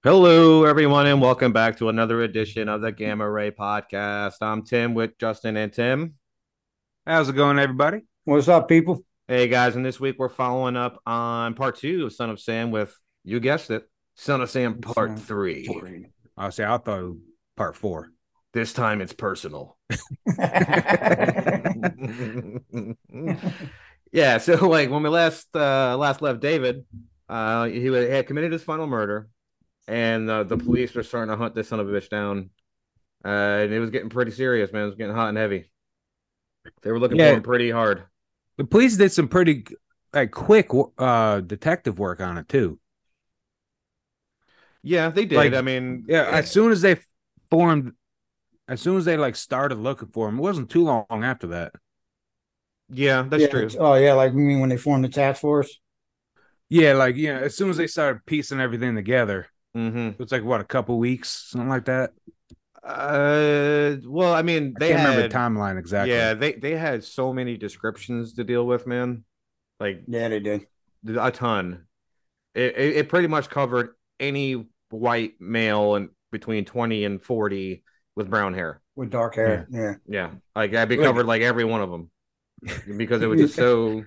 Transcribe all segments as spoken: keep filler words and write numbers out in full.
Hello, everyone, and welcome back to another edition of the Gamma Ray Podcast. I'm Tim with Justin and Tim. How's it going, everybody? What's up, people? Hey, guys, and this week we're following up on part two of Son of Sam with, you guessed it, Son of Sam It's, Part uh, Three. three. I'll say I thought it was part four. This time it's personal. Yeah, so like when we last uh, last left David, uh, he had committed his final murder, and uh, the police were starting to hunt this son of a bitch down. Uh, and it was getting pretty serious, man. It was getting hot and heavy. They were looking for Yeah, him pretty hard. the police did some pretty like quick uh detective work on it too. Yeah, they did. Like, I mean, yeah, eh, as soon as they formed, as soon as they like started looking for him, it wasn't too long after that. yeah, that's Yeah. true. Oh, yeah. Like, you mean when they formed the task force? Yeah, like yeah, as soon as they started piecing everything together, Hmm. it was like what a couple weeks, something like that. Uh, well, I mean, I they can't remember the had, timeline exactly. yeah, they they had so many descriptions to deal with, man. Like Yeah, they did. a ton. It it, it pretty much covered any white male and between twenty and forty with brown hair. With dark Yeah, hair. Yeah. Yeah, like I covered Like, like every one of them because it was just so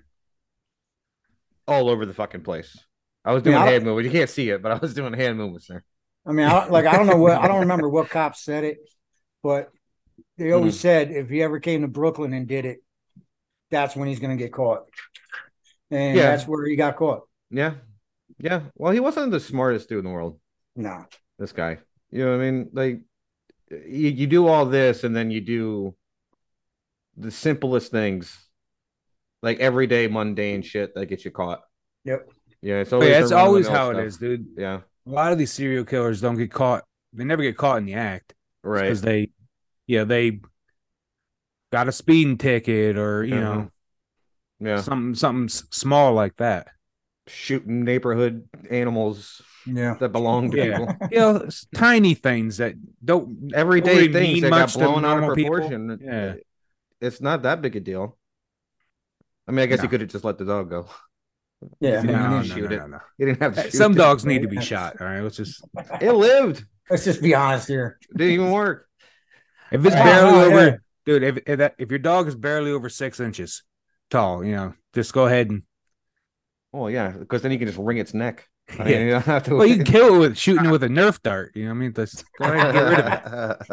all over the fucking place. I was I mean, doing I, hand don't- movements. You can't see it, but I was doing hand movements there. I mean, I, like, I don't know what, I don't remember what cop said it, but they always Mhm. said if he ever came to Brooklyn and did it, that's when he's going to get caught. And Yeah, that's where he got caught. yeah, yeah. Well, he wasn't the smartest dude in the world. No. This guy, you know what I mean? Like, you, you do all this, and then you do the simplest things, like everyday mundane shit that gets you caught. Yep. Yeah, it's but always yeah, the it's run of the always mill how it stuff. is, dude. Yeah, A lot of these serial killers don't get caught. They never get caught in the act right. because they, yeah, they got a speeding ticket or you Uh-huh. know Yeah, something something small like that. shooting neighborhood animals Yeah. that belong to Yeah, people. you know, it's tiny things that don't don't Everyday really things mean that got much to blown out of normal people. proportion. Yeah, It's not that big a deal. I mean, I guess he no, could have just let the dog go. Yeah. He I didn't mean, have to no, he- no, shoot no, it. no, no. He didn't have to Eh, shoot Some it. dogs need to be shot. All right, let's just It lived. let's just be honest here. It didn't even work. if it's Oh, barely no, yeah. over, dude. If if, that, if your dog is barely over six inches tall, you know, just go ahead and Oh yeah, because then you can just wring its neck. I mean, yeah. you don't have to. Well, you can kill it with shooting it with a Nerf dart. You know what I mean? Let's go ahead and get rid of it.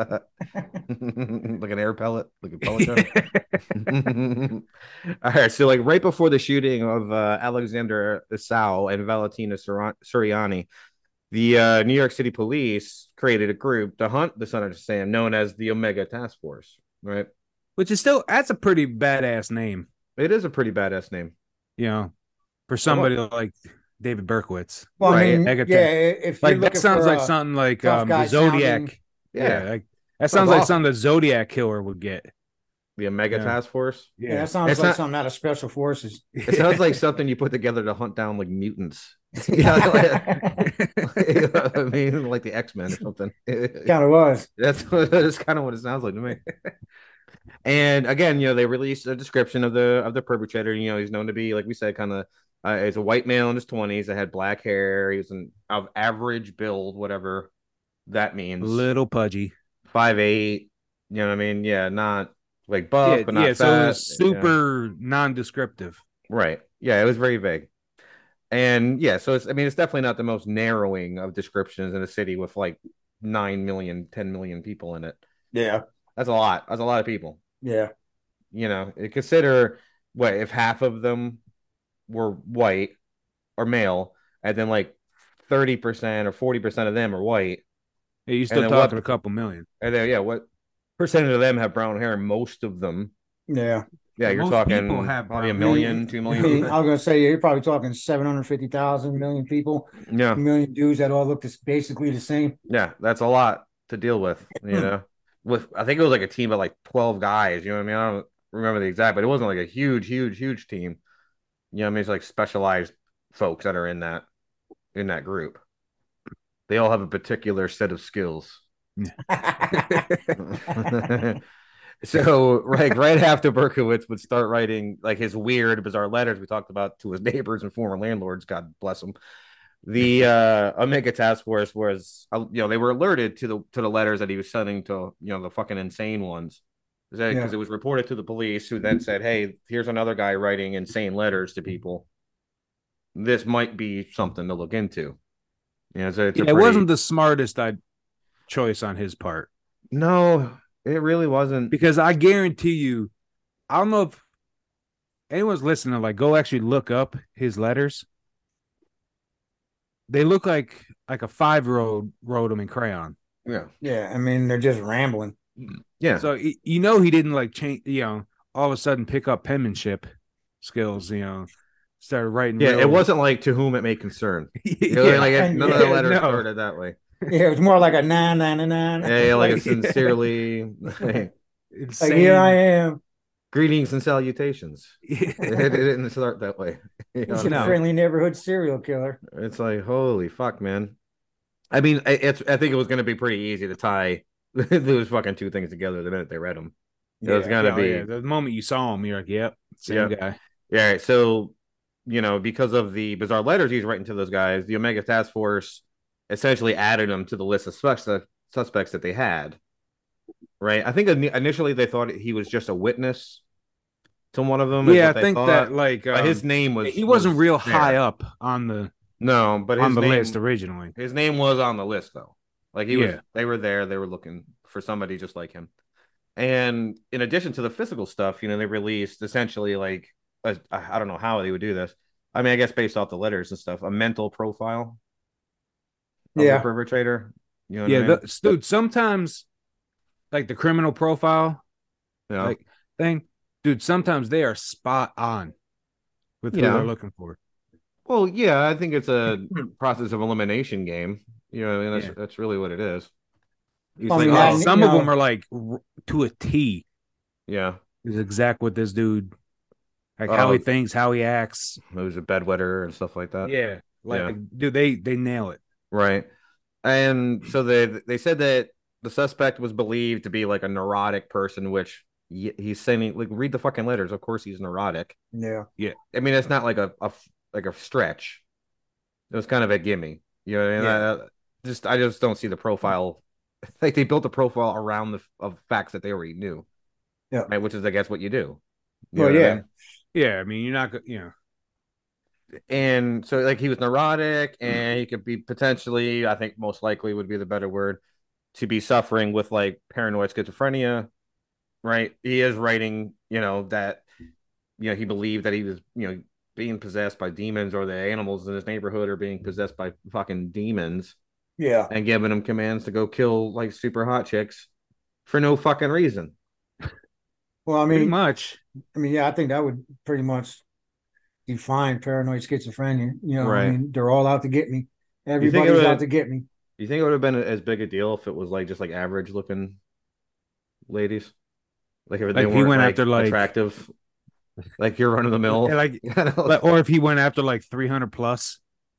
Like an air pellet, like a pellet gun. All right, so like right before the shooting of uh, Alexander Asau and Valentina Sur- Suriani, the uh, New York City Police created a group to hunt the son of Sam, known as the Omega Task Force. Right? Which is still that's a pretty badass name, It is a pretty badass name. you know, for A lot, somebody like David Berkowitz. Well, I right? mean, Mega yeah, Ta- if you're Like that looking sounds for like a something like tough um the guy sounding, Zodiac. Yeah, Yeah, like that sounds sounds like awesome. something the Zodiac killer would get. The Omega Yeah, Task Force. yeah, yeah, that sounds It's like not. something out of Special Forces. It sounds like something you put together to hunt down like mutants. Yeah, like, I mean, like the X Men or something. Kind of was. That's that's kind of what it sounds like to me. And again, you know, they released a description of the of the perpetrator. You know, he's known to be, like we said, kind of uh, he's a white male in his twenties that had black hair. He was an of average build, whatever that means. little pudgy. Five eight. You know what I mean? Yeah, not like Yeah, buff, but yeah. not So it fat. was Yeah, super non-descriptive. right. Yeah, it was very vague. And yeah, so it's I mean, it's definitely not the most narrowing of descriptions in a city with like nine million, ten million people in it. Yeah, That's a lot. That's a lot of people. yeah. You know, consider what if half of them were white or male, and then like thirty percent or forty percent of them are white, Yeah, you're and still then talking what, a couple million. and then, yeah, what percentage of them have brown hair? Most of them. Yeah. Yeah, you're Most people talking have probably a brown I hair. million, mean, two I million. mean, I was gonna say you're probably talking seven hundred fifty thousand million people, a Yeah, million dudes that all look this basically the same. yeah, that's a lot to deal with, you know. With I think it was like a team of like twelve guys, you know what I mean? I don't remember the exact, but it wasn't like a huge, huge, huge team. You know what I mean? It's like specialized folks that are in that in that group. They all have a particular set of skills. So, right, right after Berkowitz would start writing like his weird, bizarre letters we talked about to his neighbors and former landlords, God bless him. the uh, Omega Task Force was, uh, you know, they were alerted to the to the letters that he was sending to, you know, the fucking insane ones, because Yeah. it was reported to the police, who then said, "Hey, here's another guy writing insane letters to people. This might be something to look into." You know, so it's Yeah, a it pretty wasn't the smartest I choice on his part no, it really wasn't. because I guarantee you, I don't know if anyone's listening. Like, go actually look up his letters. They look like like a five year old wrote them in crayon. Yeah, Yeah. I mean, they're just rambling. yeah, So you know he didn't like change. You know, all of a sudden pick up penmanship skills. You know, started writing. yeah. real... It wasn't like to whom it may concern. You know, yeah, like it, none of yeah, the letters no. started that way. Yeah, it was more like a nine nine nine. Yeah, yeah, like a like, sincerely, like Insane. here I am. greetings and salutations. Yeah. It, it didn't start that way. You know He's what I'm a No. saying? friendly neighborhood serial killer. It's like, holy fuck, man. I mean, I- it's I think it was going to be pretty easy to tie those fucking two things together the minute they read them. It was Yeah. going to Yeah, be, yeah. The moment you saw him, you're like, "Yep, same Yep. guy." yeah. Right, so, you know, because of the bizarre letters he's writing to those guys, the Omega Task Force essentially added him to the list of suspects suspects that they had. Right. I think initially they thought he was just a witness to one of them. Is Yeah, I what they think thought. that like But um, his name was he wasn't was real there. high up on the No, but his on the name, list originally. his name was on the list though. Like he was, Yeah. they were there. They were looking for somebody just like him. And in addition to the physical stuff, you know, they released essentially like a, I don't know how they would do this. I mean, I guess based off the letters and stuff, a mental profile of the Yeah. perpetrator. You know what Yeah, I mean? the, dude. Sometimes like the criminal profile Yeah. like thing, dude. Sometimes they are spot on with who Yeah. they're looking for. Well, yeah, I think it's a process of elimination game. You know, and that's Yeah. that's really what it is. He's I like, mean, Like, oh, that- some you of know- them are like r- to a T yeah, is exact what this dude, like Oh. how he thinks, how he acts. it was a bedwetter and stuff like that. Yeah, like Yeah. dude, they they nail it. Right. And so they they said that the suspect was believed to be like a neurotic person, which he- he's saying, like, read the fucking letters. Of course he's neurotic. Yeah. I mean, it's not like a, a like a stretch. It was kind of a gimme. You know, and Yeah. I, just I just don't see the profile. Like they built a profile around the of facts that they already knew. Yeah. Right, which is, I guess, what you do. You Well, know what I yeah. mean? Yeah, I mean, you're not, go- you know, And so like he was neurotic, and he could be potentially, I think most likely would be the better word, to be suffering with like paranoid schizophrenia. Right, he is writing, you know, that, you know, he believed that he was, you know, being possessed by demons, or the animals in his neighborhood are being possessed by fucking demons, Yeah. and giving him commands to go kill like super hot chicks for no fucking reason. Well, I pretty mean, much. I mean, yeah, I think that would pretty much define paranoid schizophrenia. You know, Right. I mean, they're all out to get me. it Everybody's would- out to get me. Do you think it would have been as big a deal if it was like just like average looking ladies? Like if they Like, he weren't went like, after, like- attractive, like you're running the mill. Yeah, like, You know? like, or if he went after like three hundred plus.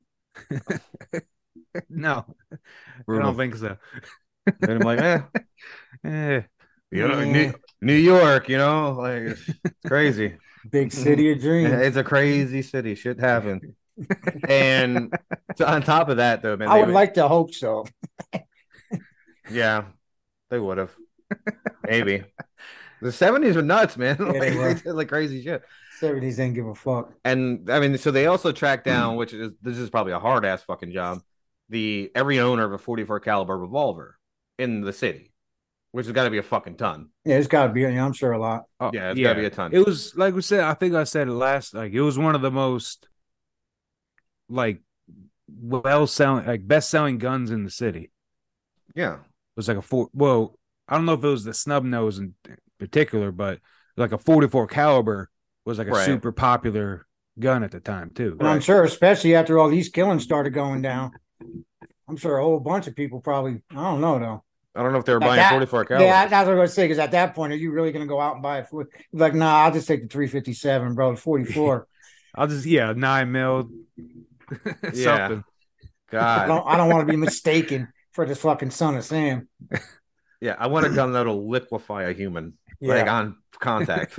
No, I Brutal. don't think so. And I'm like, eh, Eh, you know, Eh. New, New York, you know, like it's, it's crazy. Big city of dreams. It's a crazy city. Shit happened. And so on top of that, though, man, I they would like to hope so. yeah, they would have. Maybe. The seventies were nuts, man. Yeah, Like, they they were. did like crazy shit. seventies didn't give a fuck. And I mean, so they also tracked down, which is this is probably a hard ass fucking job, the every owner of a forty-four caliber revolver in the city, which has got to be a fucking ton. Yeah, it's got to be. Yeah, I'm sure a lot. oh, Yeah, it's gotta be a ton. It was like we said. I think I said it last. Like it was one of the most like well selling, like best selling guns in the city. Yeah, It was like a four. Well, I don't know if it was the snub nose in particular, but like a forty-four caliber was like a Right. super popular gun at the time too. And I'm Right. sure, especially after all these killings started going down, I'm sure a whole bunch of people probably, I don't know though. I don't know if they were At buying that- forty-four caliber. Yeah, that's what I was going to say. Because at that point, are you really going to go out and buy it? For, like, nah, I'll just take the three fifty-seven, bro. The forty-four. I'll just yeah nine mil. Yeah. Something. I God, don't. I don't want to be mistaken for this fucking son of Sam. yeah, I want a gun that'll liquefy a human, Yeah. like on contact,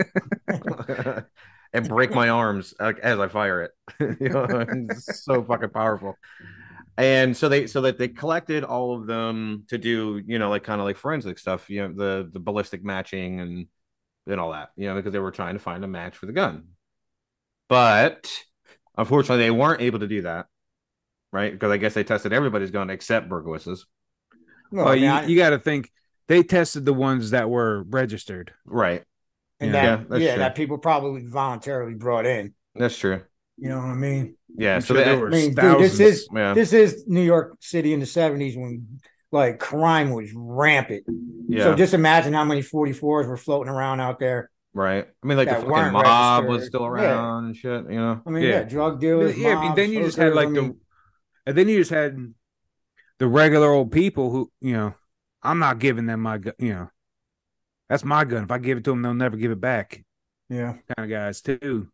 and break my arms like, as I fire it. You know, it's so fucking powerful. And so they so that they collected all of them to do, you know, like kind of like forensic stuff, you know, the the ballistic matching and and all that, you know, because they were trying to find a match for the gun. But unfortunately, they weren't able to do that, right? Because I guess they tested everybody's gun except Berkowitz's. Well, Oh, I mean, you, I- you got to think they tested the ones that were registered. Right. and Yeah. that Yeah, that's yeah, true. that people probably voluntarily brought in. That's true. You know what I mean? Yeah. I'm So sure they, there I were mean, dude, thousands. this is yeah. this is New York City in the seventies when like crime was rampant. Yeah. So just imagine how many forty-fours were floating around out there. Right. I mean, like the that fucking weren't mob was registered. still Yeah. around and shit, you know? I mean, yeah, Yeah. drug dealers, yeah, I mean, mobs, then you just had hookers, like I the, mean, and then you just had the regular old people who, you know, I'm not giving them my gun. You know, that's my gun. If I give it to them, they'll never give it back. yeah. Kind of guys too.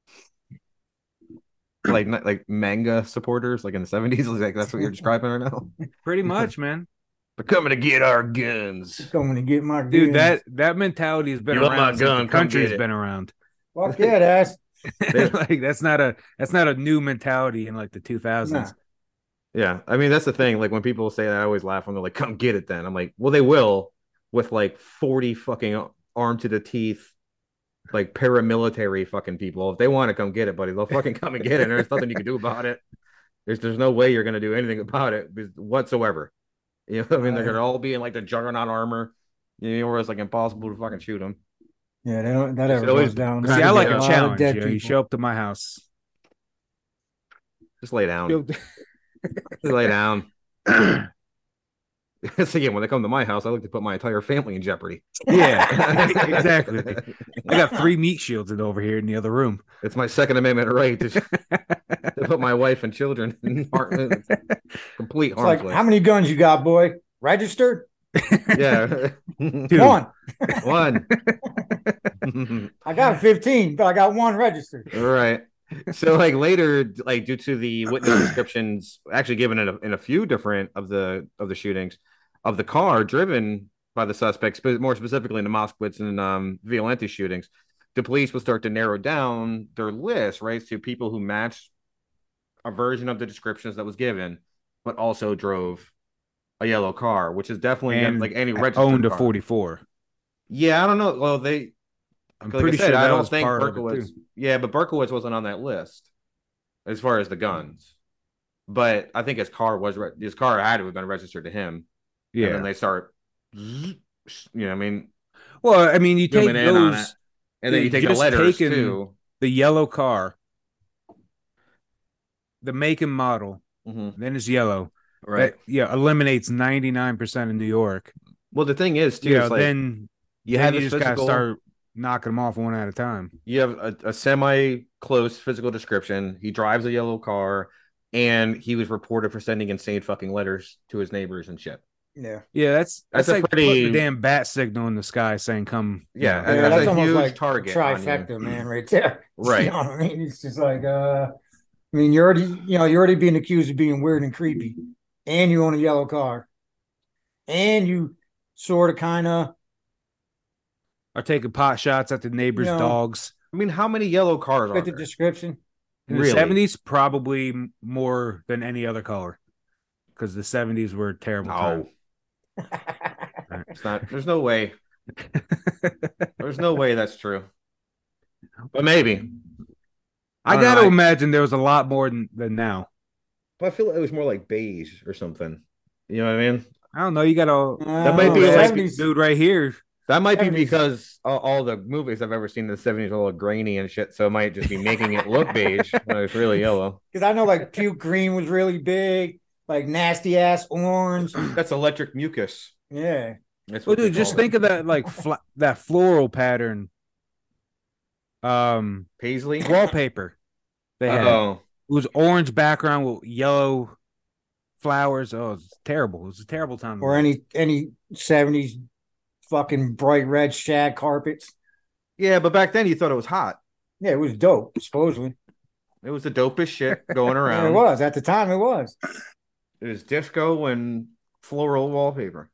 Like like manga supporters, like in the seventies. Like that's what you're describing right now. Pretty much, man. They're coming to get our guns. Coming to get my Dude, guns. that that mentality has been You want my around since gun, the come country's get it. been around. Fuck yeah, that's Like that's not a that's not a new mentality in like the two thousands. nah. Yeah, I mean that's the thing. Like when people say that, I always laugh when they're like, "Come get it." Then I'm like, "Well, they will," with like forty fucking armed to the teeth, like paramilitary fucking people. If they want to come get it, buddy, they'll fucking come and get it. And there's nothing you can do about it. There's there's no way you're gonna do anything about it whatsoever. You know, what I mean, they're gonna all be in like the juggernaut armor. You know, where it's like impossible to fucking shoot them. Yeah, they don't, that ever It always- goes down. See, I like Yeah. a lot of challenge. dead You know, you people. show up to my house. Just lay down. Show- Just lay down. So again, when they come to my house, I like to put my entire family in jeopardy. yeah, exactly. I got three meat shields in over here in the other room. It's my Second Amendment right to, to put my wife and children in har- complete It's harm's like, way. how many guns you got, boy? Registered? Yeah, Dude. One. one. I got fifteen, but I got one registered. Right. So like later, like due to the witness descriptions actually given in a, in a few different of the of the shootings of the car driven by the suspects, but more specifically in the Moskowitz and um, Violante shootings, the police will start to narrow down their list, right, to people who matched a version of the descriptions that was given, but also drove a yellow car, which is definitely And like any registered owned a car. forty-four. Yeah, I don't know. Well, they I'm like pretty I said, sure I that don't was think part of it, Berkowitz. too. Yeah, but Berkowitz wasn't on that list as far as the guns. But I think his car was re- his car had to have been registered to him. And Yeah. then they start, you know, I mean, Well, I mean, you take zooming in on it, those, and then you Dude, take the just letters taking- too. the yellow car, the make and model, Mhm. then it's yellow. Right. That, yeah, eliminates ninety-nine percent of New York. Well, the thing is, too, Yeah, it's like then you then have you this just gotta physical, start knocking them off one at a time. you have a, a semi-close physical description. He drives a yellow car, and he was reported for sending insane fucking letters to his neighbors and shit. Yeah. Yeah, that's That's that's, a like pretty- putting the damn bat signal in the sky saying "come." you Yeah, know. and Yeah, that's that's a almost huge like target on you. trifecta, man, right there. Right. You know what I mean? It's just like, uh, I mean, you're already, you know, you're already being accused of being weird and creepy, and you own a yellow car, and you sort of kind of, Or taking pot shots at the neighbors' No. dogs. I mean, how many yellow cars are fit the there? description. In Really? the seventies, probably m- more than any other color, because the seventies were a terrible No, time. it's not. There's no way. There's no way that's true. But maybe. I, don't got to know, I- imagine there was a lot more than, than now. But I feel like it was more like beige or something. You know what I mean? I don't know. You got a That might be real like- life dude right here. That might be seventies. because all, all the movies I've ever seen in the seventies are a little grainy and shit, so it might just be making it look beige when it's really yellow. Because I know like puke green was really big, like nasty ass orange. That's electric mucus. Yeah. That's Well, what they dude, just call it. think of that like fla- that floral pattern. Um, Paisley. wallpaper. They had Oh, it was orange background with yellow flowers. Oh, it's terrible. It was a terrible time. Or any any seventies fucking bright red shag carpets. yeah, but back then you thought it was hot. Yeah, it was dope, supposedly. It was the dopest shit going Yeah, around. it was. At the time, it was. It was disco and floral wallpaper.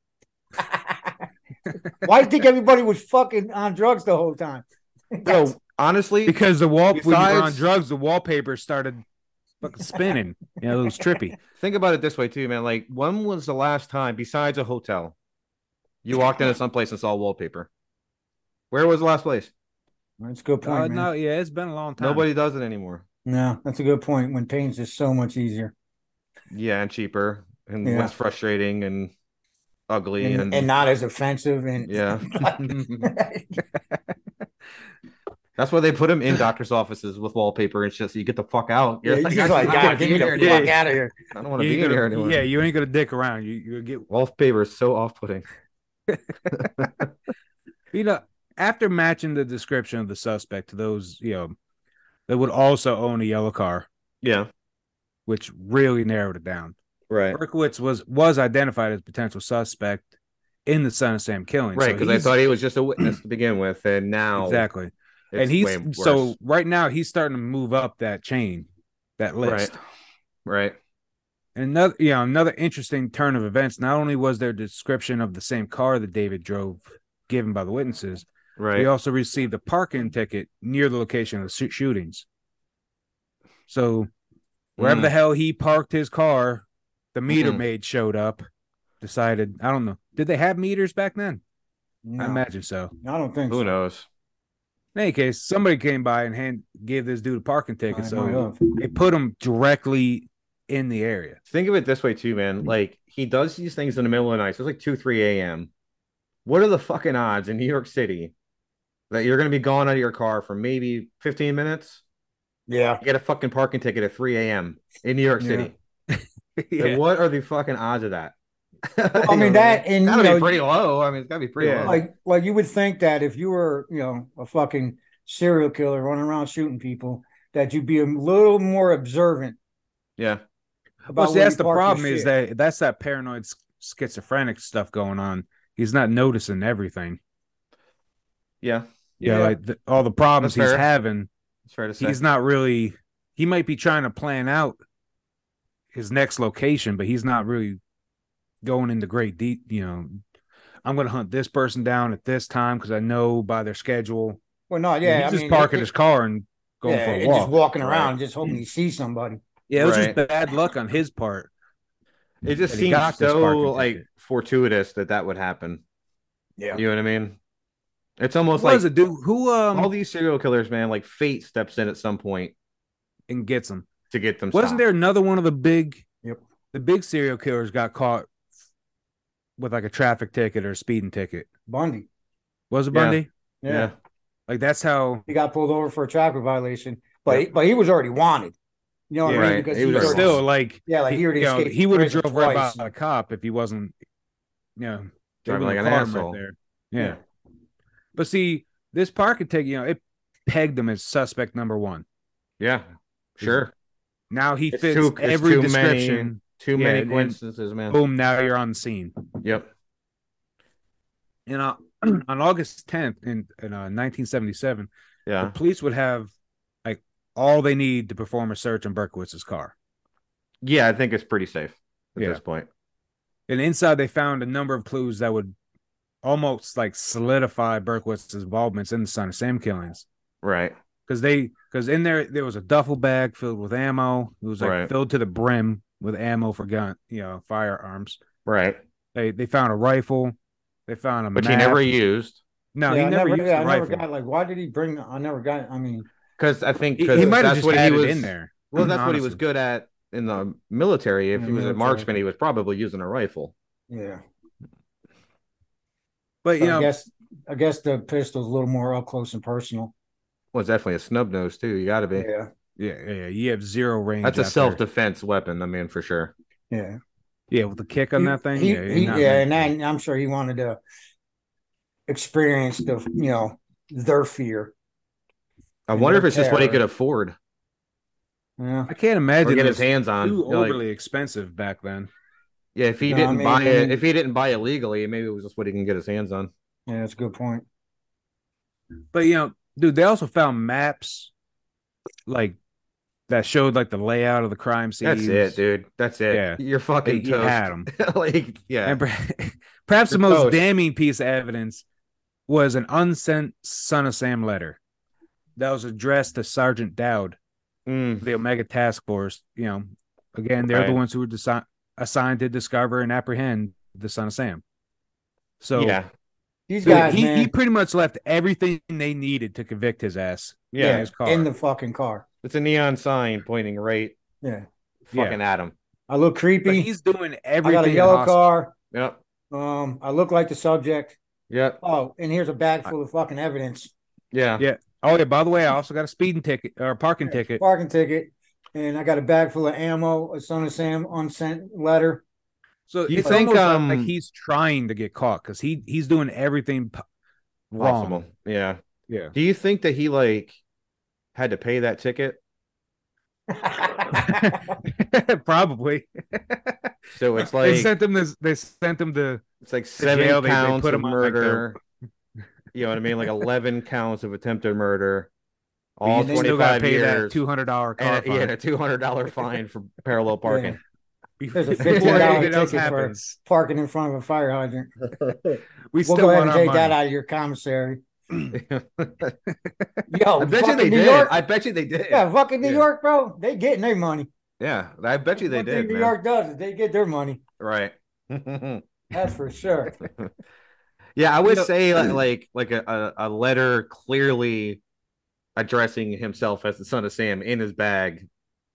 Why do you think everybody was fucking on drugs the whole time? No, honestly, because the wall when you were on Besides- drugs, the wallpaper started fucking spinning. You know, it was trippy. Think about it this way too, man. Like, when was the last time, besides a hotel, you walked into some place and saw wallpaper? Where was the last place? That's a good point, Uh, man. no, yeah, it's been a long time. Nobody does it anymore. No, that's a good point. When paint's just so much easier. Yeah, and cheaper, and Yeah. less frustrating and ugly, and, and, and not as offensive. And yeah. That's why they put them in doctors' offices with wallpaper and shit, so you get the fuck out. yeah, You're he's just like, I don't God, wanna get be me the here fuck anymore. out of here. I don't want to You be ain't in here gonna- anymore. Yeah, you ain't gonna dick around. You you get Wallpaper is so off-putting. you know after matching the description of the suspect to those you know that would also own a yellow car, Yeah, which really narrowed it down. right, Berkowitz was was identified as a potential suspect in the Son of Sam killing. right. So Because I he's- thought he was just a witness to begin with, and now exactly, it's and he's way worse. so right now he's starting to move up that chain, that list. right, right, And another, you know, another interesting turn of events. Not only was there description of the same car that David drove, given by the witnesses, right. he also received a parking ticket near the location of the shoot- shootings. So wherever Mm. the hell he parked his car, the meter Mm. maid showed up. Decided, I don't know, did they have meters back then? No, I imagine so. I don't think Who so. knows? In any case, somebody came by and hand gave this dude a parking ticket, I might so have. they put him directly in the area. Think of it this way too, man. Like, he does these things in the middle of the night. So it's like two, three a m. What are the fucking odds in New York City that you're going to be gone out of your car for maybe fifteen minutes? Yeah. You get a fucking parking ticket at three a m in New York Yeah. City. Like, Yeah. what are the fucking odds of that? I mean, that, and, gotta you know, be pretty low. I mean, it's gotta be pretty Yeah. low. Like, like you would think that if you were, you know, a fucking serial killer running around shooting people, that you'd be a little more observant Yeah, about Well, see, where that's you the park your problem is shit. that that's that paranoid sch- schizophrenic stuff going on. He's not noticing everything. yeah, Yeah, Yeah. like the, all the problems That's he's fair. having. it's fair to say. He's not really. He might be trying to plan out his next location, but he's not really going into great deep. You know, I'm going to hunt this person down at this time because I know by their schedule. Well, no, yeah, he's I just mean, parking it- his car and going yeah, for a and walk. just walking Right. around, just hoping he sees somebody. Yeah, it was Right. just bad luck on his part. It just that he seems got this so parking like ticket. fortuitous that that would happen. Yeah. You know what I mean? It's almost What like was it, dude? Who um all these serial killers, man. Like, fate steps in at some point and gets him? to get them. Wasn't stopped. there another one of the big, Yep. the big serial killers got caught with like a traffic ticket or a speeding ticket? Bundy. Was it Yeah. Bundy? Yeah. Yeah. Like that's how. He got pulled over for a traffic violation, but Yep. he, but he was already wanted. You know what Yeah. I mean? Right. Because He he was was But already already, still, like yeah, like he, he already you know, escaped he would have prison drove right twice. by a cop if he wasn't, you know, they Driving wouldn't like an have caught him asshole. there. Yeah. But see, this parking ticket, you know, it pegged him as suspect number one. Yeah, sure. Now he It's fits too- it's every too description. many- Too Yeah, many and- coincidences, man. Boom! Now you're on the scene. Yep. You know, on August tenth in, in uh, nineteen seventy-seven, the Yeah. police would have like all they need to perform a search on Berkowitz's car. Yeah, I think it's pretty safe at Yeah. this point. And inside, they found a number of clues that would almost like solidify Berkowitz's involvements in the Son of Sam killings. Right. Because they, because in there, there was a duffel bag filled with ammo. It was like Right. filled to the brim with ammo for gun, you know, firearms. Right. They they found a rifle. They found a Which he map. never used. No, Yeah, he I never, never, used yeah, the I never rifle. got like. Why did he bring? I never got. I mean, Because I think He, 'cause he might have that's just what had he it was in there. Well, that's what he was honestly. good at in the military. If In he the was a military. marksman, he was probably using a rifle. yeah. But So you I know, guess I guess the pistol's a little more up close and personal. Well, it's definitely a snub nose too. You got to be. Yeah. yeah, yeah, you have zero range. That's a after- self defense weapon. I mean, for sure. Yeah. Yeah, with the kick on He- that thing. he- yeah, you're he- not yeah, meant and to. I, I'm sure he wanted to experience the, you know, their fear. I And wonder if their it's just what he terror. could afford Yeah. I can't or imagine get it his was hands on. too You know, like- overly expensive back then. yeah, if he No, I didn't mean- buy it, if he didn't buy it legally, maybe it was just what he can get his hands on. Yeah, that's a good point. But you know, dude, they also found maps like that showed like the layout of the crime scenes. That's it, dude. That's it. Yeah. You're They, fucking you toast. had them. like, yeah. And per- perhaps the You're most toast. damning piece of evidence was an unsent Son of Sam letter that was addressed to Sergeant Dowd Mm, the Omega Task Force. You know, again, they're the right. ones who were desi- assigned to discover and apprehend the Son of Sam. So Yeah. These dude, guys, he he man. pretty much left everything they needed to convict his ass in Yeah. Yeah, his car. in the fucking car. It's a neon sign pointing right Yeah. fucking Yeah. at him. I look But creepy. he's doing I got a everything yellow possible. car. Yep. Um, I look like the subject. Yep. Oh, and here's a bag full of fucking evidence. Yeah. Yeah. Oh yeah. By the way, I also got a speeding ticket or a parking Yeah, ticket. Parking ticket. And I got a bag full of ammo, a Son of Sam unsent letter. So Do you it's think, almost um, like he's trying to get caught because he he's doing everything p- Possible. wrong. Yeah. Yeah. Do you think that he like had to pay that ticket? Probably. So it's They like sent him this. They sent him to it's like to seven jail. They, they counts put of him on like the murder. You know what I mean? Like eleven counts of attempted murder. but All you still got to twenty-five pay that years. two hundred dollar car And a, yeah, fine a two hundred dollar fine for parallel parking. There's a before fifteen dollar anything else ticket for happens. parking in front of a fire hydrant. We We'll still go ahead want and our take money. that out of your commissary. Yo, I bet you fucking they New did. York. I bet you they did. Yeah, fucking New Yeah. York, bro. They getting their money. Yeah, I bet you they One did. thing New Man. York does is they get their money. Right. That's for sure. Yeah, I would You know- say like like, like a, a, a letter clearly addressing himself as the Son of Sam in his bag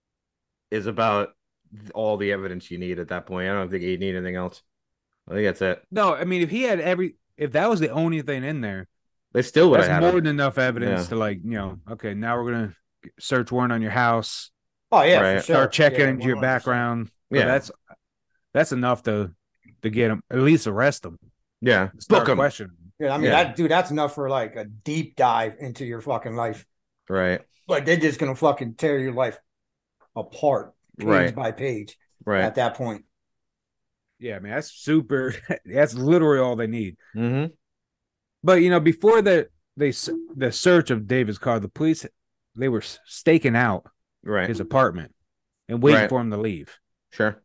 is about all the evidence you need at that point. I don't think you need anything else. I think that's it. No, I mean if he had every, if that was the only thing in there, They still would have that's had more him. than enough evidence Yeah. to like, you know, okay, now we're gonna search warrant on your house, Oh yeah, Right. for sure. start checking Yeah, into your one hundred percent. background. But Yeah. that's that's enough to to get him, at least arrest him. Yeah, Start book him. questioning him. Yeah, I mean Yeah. that dude, that's enough for like a deep dive into your fucking life. Right, Like they're just gonna fucking tear your life apart, page Right. by page right. at that point. Yeah, I mean that's super. That's literally all they need. Mm-hmm. But you know, before the they s- the search of David's car, the police they were staking out Right. his apartment and waiting Right. for him to leave. Sure.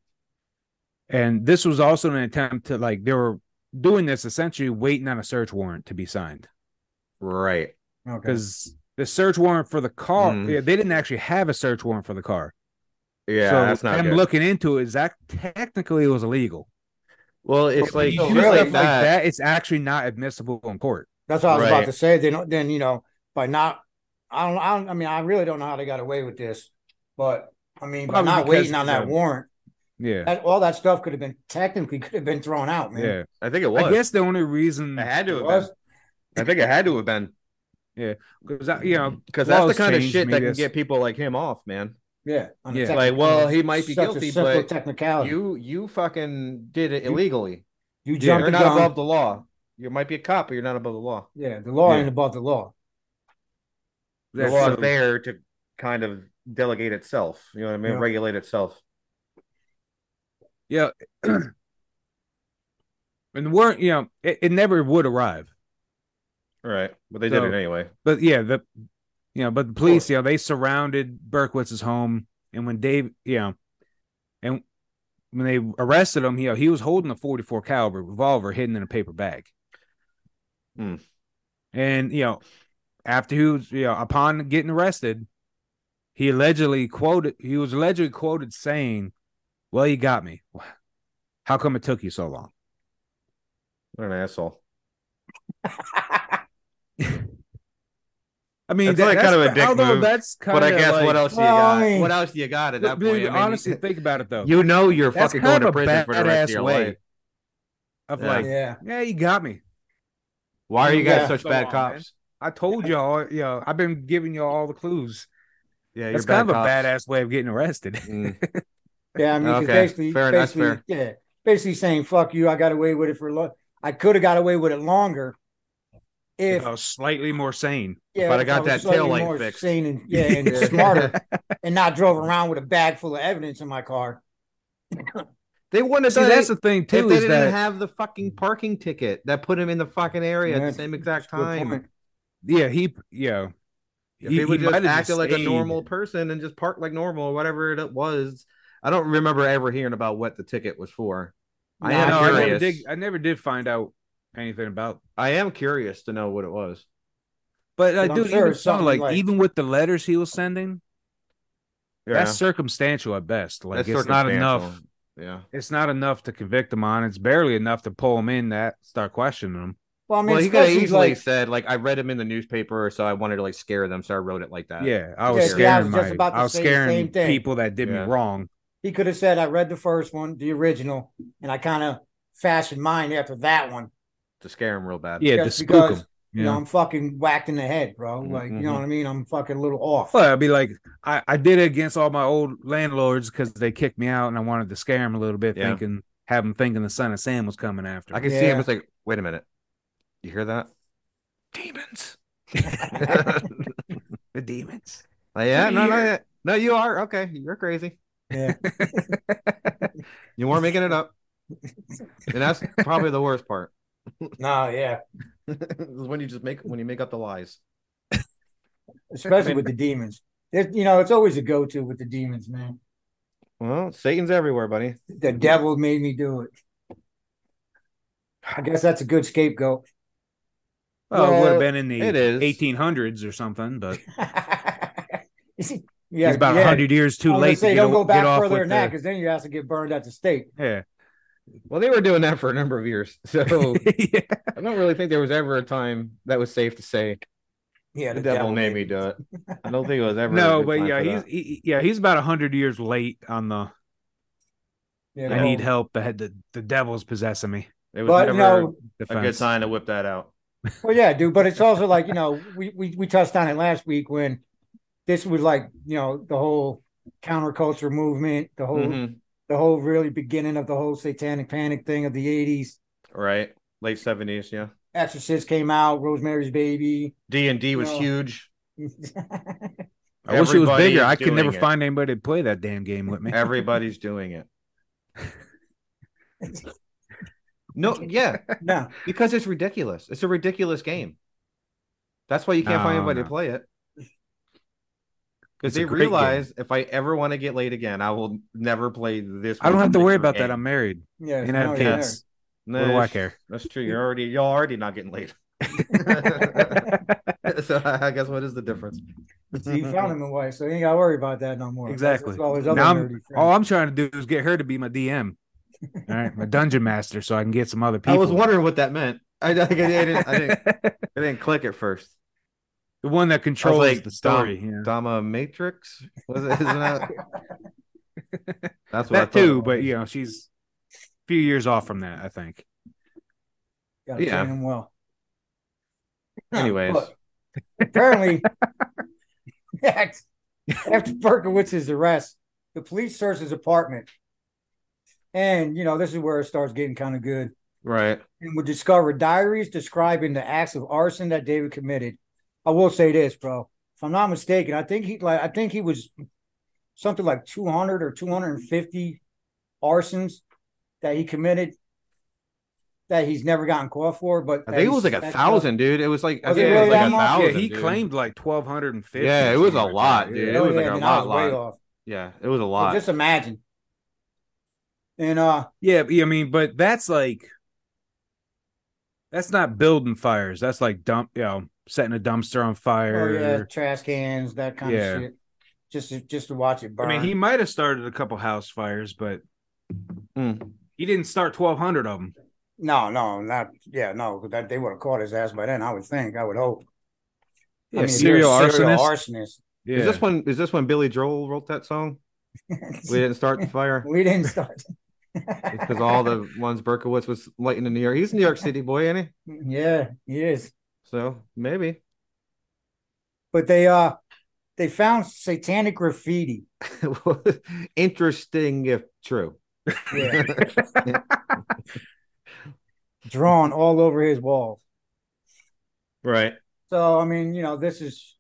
And this was also an attempt to like they were doing this essentially waiting on a search warrant to be signed Right. Okay. because the search warrant for the car Mm. yeah, they didn't actually have a search warrant for the car. Yeah, so that's not them good. looking into it is that technically it was illegal. Well, it's But when like you Oh, do shit really? stuff like like that. that, it's actually not admissible in court. That's what I was about Right. to say. They don't then, you know, by not I don't I don't I mean, I really don't know how they got away with this, but I mean, by Probably not because, waiting on you that know, warrant, Yeah. that, all that stuff could have been technically could have been thrown out, man. Yeah. I think it was. I guess the only reason it had to It have was. been. I think it had to have been because you know because that's the laws kind of changed, shit that maybe can that's- get people like him off, man. Yeah. on a Yeah. techni- Like, well, on he might be such guilty, a simple but technicality. You you fucking did it illegally. You Yeah, jumped You're the not gun. above the law. You might be a cop, but you're not above the law. Yeah, the law Yeah. ain't above the law. The that's law so- is there to kind of delegate itself. You know what I mean? Yeah. Regulate itself. Yeah. And weren't you know it, it never would arrive. Right. But they So- did it anyway. But yeah, the you know, but the police, you know, they surrounded Berkowitz's home, and when Dave, you know, and when they arrested him, you know, he was holding a forty-four caliber revolver hidden in a paper bag. Hmm. And you know, after he was, you know, upon getting arrested, he allegedly quoted, he was allegedly quoted saying, "Well, you got me. How come it took you so long?" What an asshole. I mean, That's that- like kind of a dick although move, that's kind But I of guess like, what else do you well, got? I mean- What else do you got at that Dude, point? I mean, honestly, think about it though. you know you're That's fucking kind going of to a prison for the rest badass of your way life. of Yeah. like, Yeah. yeah, you got me. Why are you guys Yeah. such So bad long, cops? I told y'all, you know, I've been giving you all the clues. Yeah, you're That's bad kind of a cops. badass way of getting arrested. Mm. Yeah, I mean, 'cause Okay. basically, Fair, that's basically, fair. yeah, basically saying "fuck you." I got away with it for long. I could have got away with it longer if, If I was slightly more sane. yeah, If I'd have got I was that slightly taillight more fixed. sane and yeah, and smarter, and not drove around with a bag full of evidence in my car. They wouldn't have See, done that's it the thing if too, they is didn't that have the fucking parking ticket that put him in the fucking area Yeah, at the same exact that's a good time. point. yeah, he yeah. If he, would just might have acted like a stayed. normal person and just parked like normal or whatever it was. I don't remember ever hearing about what the ticket was for. I No, am No, I never curious. did I never did find out anything about. I am curious to know what it was. But uh, But I'm dude, sure even it's so, something like, like- even with the letters he was sending, Yeah. That's circumstantial at best. Like That's it's not circumstantial. enough. Yeah. It's not enough to convict him on. It's barely enough to pull him in that start questioning him. Well, I mean, Well, he could have especially easily like, said, like, I read him in the newspaper, so I wanted to like scare them, so I wrote it like that. Yeah, I To was Yeah, scare see, I scaring was just my. about to I was say the scaring same thing. people that did Yeah. me wrong. he could have said, I read the first one, the original, and I kind of fashioned mine after that one. to scare him real bad. Yeah, to Just spook because, him. you know, I'm fucking whacked in the head, bro. Like, you know Mhm. what I mean? I'm fucking a little off. Well, I'd be like, I, I did it against all my old landlords because they kicked me out, and I wanted to scare them a little bit, Yeah. thinking, have them thinking the son of Sam was coming after. I him. can see him. Yeah. It's like, wait a minute. You hear that? Demons. The demons. Like, yeah, no, no, Here. yeah. No, you are. Okay. You're crazy. Yeah. You weren't making it up. And that's probably the worst part. No, yeah. Is when you just make when you make up the lies. Especially with the demons. It, you know, it's always a go-to with the demons, man. Well, Satan's everywhere, buddy. The devil made me do it. I guess that's a good scapegoat. Well, it would Well, have been in the it is. eighteen hundreds or something, but You see, yeah, he's about yeah. one hundred years too I was gonna late say, to get, don't go get back off further with than that, the, because then you have to get burned at the stake. yeah. Well, they were doing that for a number of years. So Yeah. I don't really think there was ever a time that was safe to say Yeah, the, devil, made me do it. I don't think it was ever. a No, good but time yeah, for he's that. he, yeah, he's about one hundred years late on the Yeah, I the need whole- help. The, the the devil's possessing me. It was But never you know, a Defense. good time to whip that out. well, yeah, dude. But it's also like, you know, we we we touched on it last week when this was like, you know, the whole counterculture movement, the whole Mhm. the whole really beginning of the whole satanic panic thing of the eighties. Right, late seventies. Yeah, Exorcist came out, Rosemary's Baby. D and D was No. huge. I wish it was bigger. Everybody's I could never doing it. find anybody to play that damn game with me. Everybody's doing it. No, yeah, No, because it's ridiculous. It's a ridiculous game. That's why you can't find No, anybody no. to play it. It's Because a they great realize if I ever want to get laid again, I will never play this. I don't have to worry particular about that. game. I'm married yeah, and I have no, yeah. kids. Nah, What do I it's- care? That's true. You're already you're already not getting laid. So I guess what is the difference? So you found him a wife, so you ain't got to worry about that no more. Exactly. That's all his other Now I'm, nerdy friends. all I'm trying to do is get her to be my D M. All right, my dungeon master, so I can get some other people. I was wondering what that meant. I, I, didn't, I, didn't, I didn't click at first. the one that I was controls like, the story. Dom, yeah. Dama Matrix? Was it? Isn't that? That's what I That thought. too, but you know, she's a few years off from that, I think. Got to yeah. train him well. Anyways. But apparently, after Berkowitz's arrest, the police searched his apartment. And, you know, this is where it starts getting kind of good. Right. And would discover diaries describing the acts of arson that David committed. I will say this, bro. If I'm not mistaken, I think he like I think he was something like two hundred or two hundred fifty arsons that he committed that he's never gotten caught for. But I think it was like a thousand, dude. It was like I Was it think it really was like that a much? thousand. Yeah, he dude. claimed like twelve fifty. Yeah, it or was a something like lot, that. dude. Yeah. It Oh, was yeah, like a then I lot, was way lot. off. Yeah, it was a So lot. just imagine. And uh Yeah, I mean, but that's like that's not building fires. That's like dump, you know, setting a dumpster on oh fire. yeah, trash cans, that kind Yeah. of shit. Just to, just to watch it burn. I mean, he might have started a couple house fires, but Mm. he didn't start twelve hundred of them. No, no, not yeah, no. 'Cause that they would have caught his ass by then. I would think. I would hope. Yeah, I mean, if you're serial a serial arsonist. arsonist. Yeah. Is this when? Is this when Billy Joel wrote that song? We didn't start the fire. We didn't start. It's because all the ones Berkowitz was lighting in New York. He's a New York City boy, ain't he? Yeah, he is. So maybe. But they uh they found satanic graffiti. Interesting if true. Yeah. Drawn all over his walls. Right. So I mean, you know, this is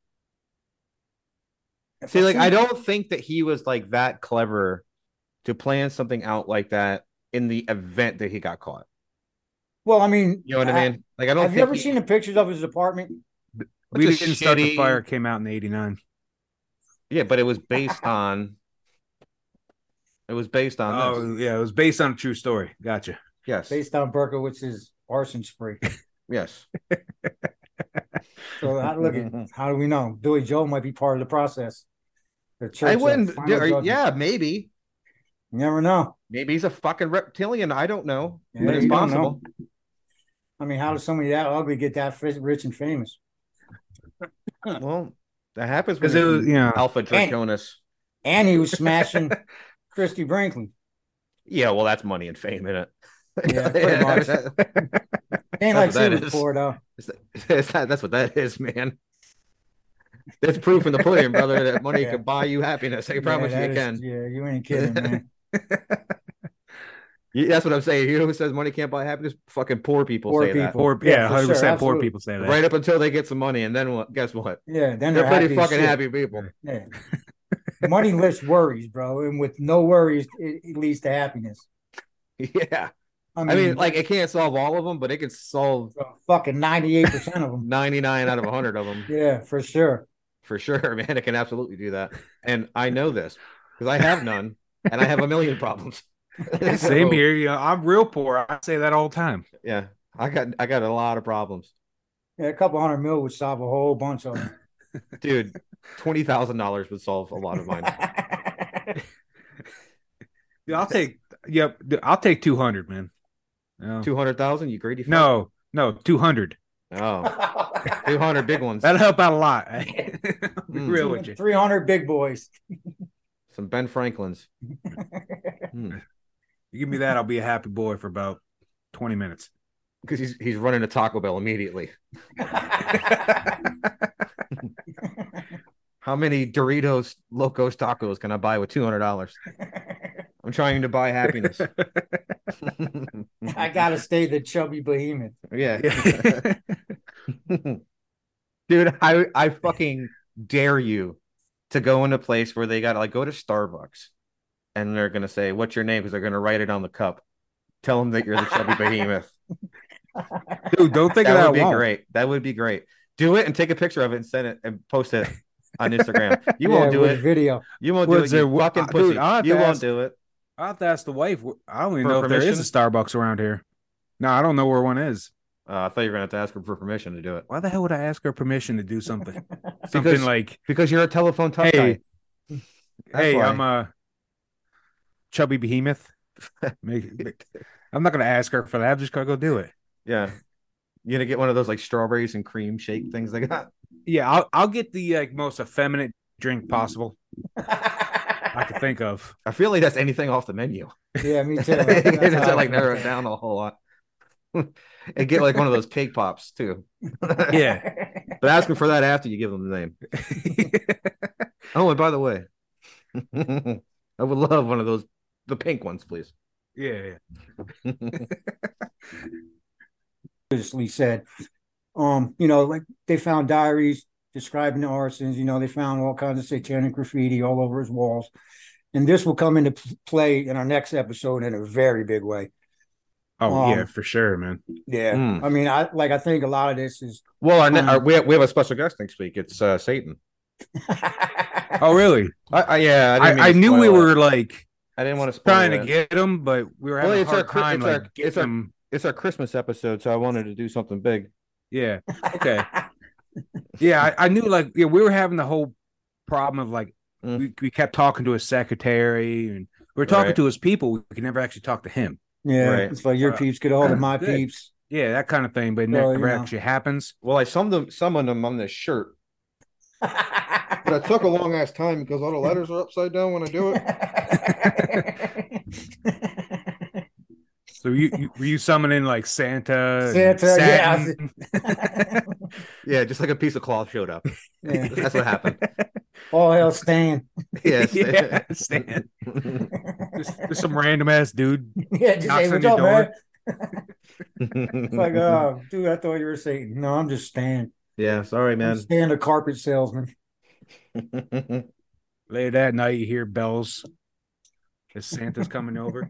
See, like I don't think that he was like that clever to plan something out like that in the event that he got caught. Well, I mean, You know what I mean? Like I don't. have think you ever he- seen the pictures of his apartment? we It's a didn't start the shitty- fire. Came out in eighty-nine. Yeah, but it was based on. It was based on. this. Oh yeah, it was based on a true story. Gotcha. Yes. Based on Berkowitz's arson spree. Yes. So how, look at how do we know Billy Joel might be part of the process? The I church. uh, wouldn't. final dude, are you- judgment. yeah, maybe. You never know. Maybe he's a fucking reptilian. I don't know, Yeah, but it's you don't know. possible. I mean, how does somebody that ugly get that fi- rich and famous? Well, that happens when Because you're it was, from you know, Alpha Draconis. And he was smashing Christy Brinkley. Yeah, well, that's money and fame, isn't it? Yeah, pretty much. Ain't That's like what that she was is. poor though. It's, it's that, that's what that is, man. That's proof in the pudding, brother, that money Yeah. can buy you happiness. I Yeah, promise you, that it is- can. Yeah, you ain't kidding, man. Yeah, that's what I'm saying. You know who says money can't buy happiness? Fucking poor people Poor say people. poor, Yeah, yeah, for hundred sure, percent poor absolutely. people say that. that. Right up until they get some money, and then what? Guess what? Yeah, then They're they're, pretty happy as fucking shit. happy people. Yeah. Money lifts worries, bro, and with no worries, it, it leads to happiness. Yeah, I I mean, mean, like it can't solve all of them, but it can solve fucking ninety-eight percent of them. ninety-nine out of one hundred of them. Yeah, for sure. For sure, man. It can absolutely do that. And I know this because I have none and I have a million problems. Same So, here. You know, I'm real poor. I say that all the time. Yeah. I got I got a lot of problems. Yeah, a couple hundred mil would solve a whole bunch of them. Dude, twenty thousand dollars would solve a lot of mine. Dude, I'll take. Yep, dude, I'll take two hundred, man. No, two hundred thousand, you greedy fuck? no, no, two hundred. Oh, two hundred big ones. That'll help out a lot. I'll be Mm. real with you. three hundred big boys. Some Ben Franklins. You give me that, I'll be a happy boy for about twenty minutes. Because he's he's running to Taco Bell immediately. How many Doritos Locos tacos can I buy with two hundred dollars? I'm trying to buy happiness. I gotta stay the chubby behemoth. Yeah. Dude, I I fucking dare you to go in a place where they gotta like go to Starbucks and they're gonna say, "What's your name?" Because they're gonna write it on the cup. Tell them that you're the chubby behemoth. Dude, don't think That of that. would be won't. great. That would be great. Do it and take a picture of it and send it and post it on Instagram. You Yeah, won't do with it. video. You won't do Was it. You there- fucking uh, pussy. dude, I'll have You to won't ask- do it. I'll have to ask the wife. I don't even For know if there is a permission? Starbucks around here. No, I don't know where one is. Uh, I thought you were gonna have to ask her for permission to do it Why the hell would I ask her permission to do something? Something Because- like, because you're a telephone tough Hey, guy. That's "Hey, why. I'm a chubby behemoth." Make- make- I'm not gonna ask her for that. I'm just gonna go do it. Yeah. You gonna get one of those like strawberries and cream shake things they got? Yeah, I'll I'll get the like most effeminate drink possible I could think of. I feel like that's anything off the menu. Yeah, me too. It That's doesn't how I like feel. narrow it down a whole lot. And get like one of those cake pops too. Yeah. But ask them for that after you give them the name. Oh, and by the way, I would love one of those, the pink ones, please. yeah, yeah. Previously said, um, you know, like they found diaries describing the arsons. You know, they found all kinds of satanic graffiti all over his walls, and this will come into p- play in our next episode in a very big way. Oh Um, yeah, for sure, man. Yeah, Mm. I mean, I like I think a lot of this is. Well, our, ne- Um, our, we, have, we have a special guest next week. It's uh, Satan. Oh really? I, I, yeah, I, I, didn't mean I to knew we spoil it. were like I didn't want to spoil trying to it. get him, but we were Well, having it's a our hard Chri- time it's like our- getting it's our- him. It's our Christmas episode, so I wanted to do something big. Yeah. Okay. Yeah, I, I knew like yeah, we were having the whole problem of like Mm. we, we kept talking to his secretary and we were talking Right. to his people. We could never actually talk to him. Yeah, Right. it's like your Uh, peeps get a hold of my good. peeps. Yeah, that kind of thing, but it Well, never you know. actually happens. Well, I summoned them, summoned them on this shirt, but it took a long ass time because all the letters are upside down when I do it. So you, you were you summoning like Santa? and Santa, yeah. Satin? Yeah, just like a piece of cloth showed up. Yeah. That's what happened. All hell Stan. Yes. Yeah, Stan. Just, just some random ass dude. Yeah, just Knocks say, on what's your up, man? Mm. It's like, oh, dude, I thought you were Satan. No, I'm just Stan. yeah, sorry, I'm man. Stan, the carpet salesman. Later that night, you hear bells. As Santa's coming over.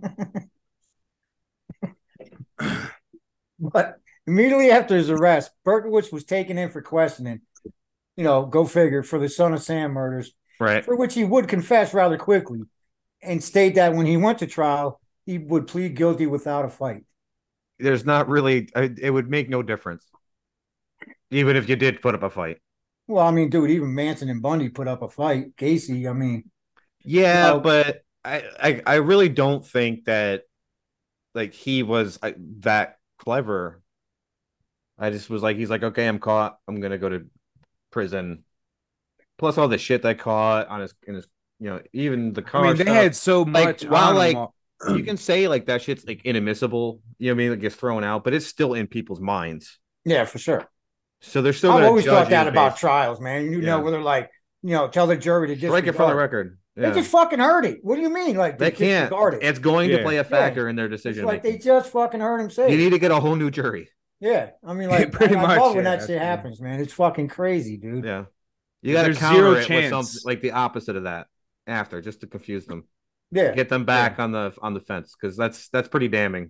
But immediately after his arrest, Berkowitz was taken in for questioning. You know, go figure, for the Son of Sam murders, Right. for which he would confess rather quickly and state that when he went to trial, he would plead guilty without a fight. There's not really, I- it would make no difference. Even if you did put up a fight. Well, I mean, dude, even Manson and Bundy put up a fight. Gacy, I mean, Yeah, No. but I, I I really don't think that like he was uh, that clever. I just was like, he's like, okay, I'm caught. I'm gonna go to prison. Plus all the shit they caught on his in his, you know, even the I car mean, they stuff. had so Like much while on them. like All... you can say like that shit's like inadmissible, you know what I mean? It gets thrown out, but it's still in people's minds. Yeah, for sure. So they're still I've gonna always judge thought you that about based. trials, man. You know, Yeah. whether like, you know, tell the jury to Strike it from the disregard. record. They Yeah. just fucking heard it. What do you mean? Like They they can't. disregard it? It's going to Yeah. play a factor in their It's decision like they making. just fucking heard him say You it. need to get a whole new jury. Yeah, I mean, like, Pretty I, I much, love when yeah, that that's shit true. happens, man. It's fucking crazy, dude. Yeah. You got to There's counter zero it with chance. something like the opposite of that after, just to confuse them. Yeah, Get them back on the on the fence because that's that's pretty damning.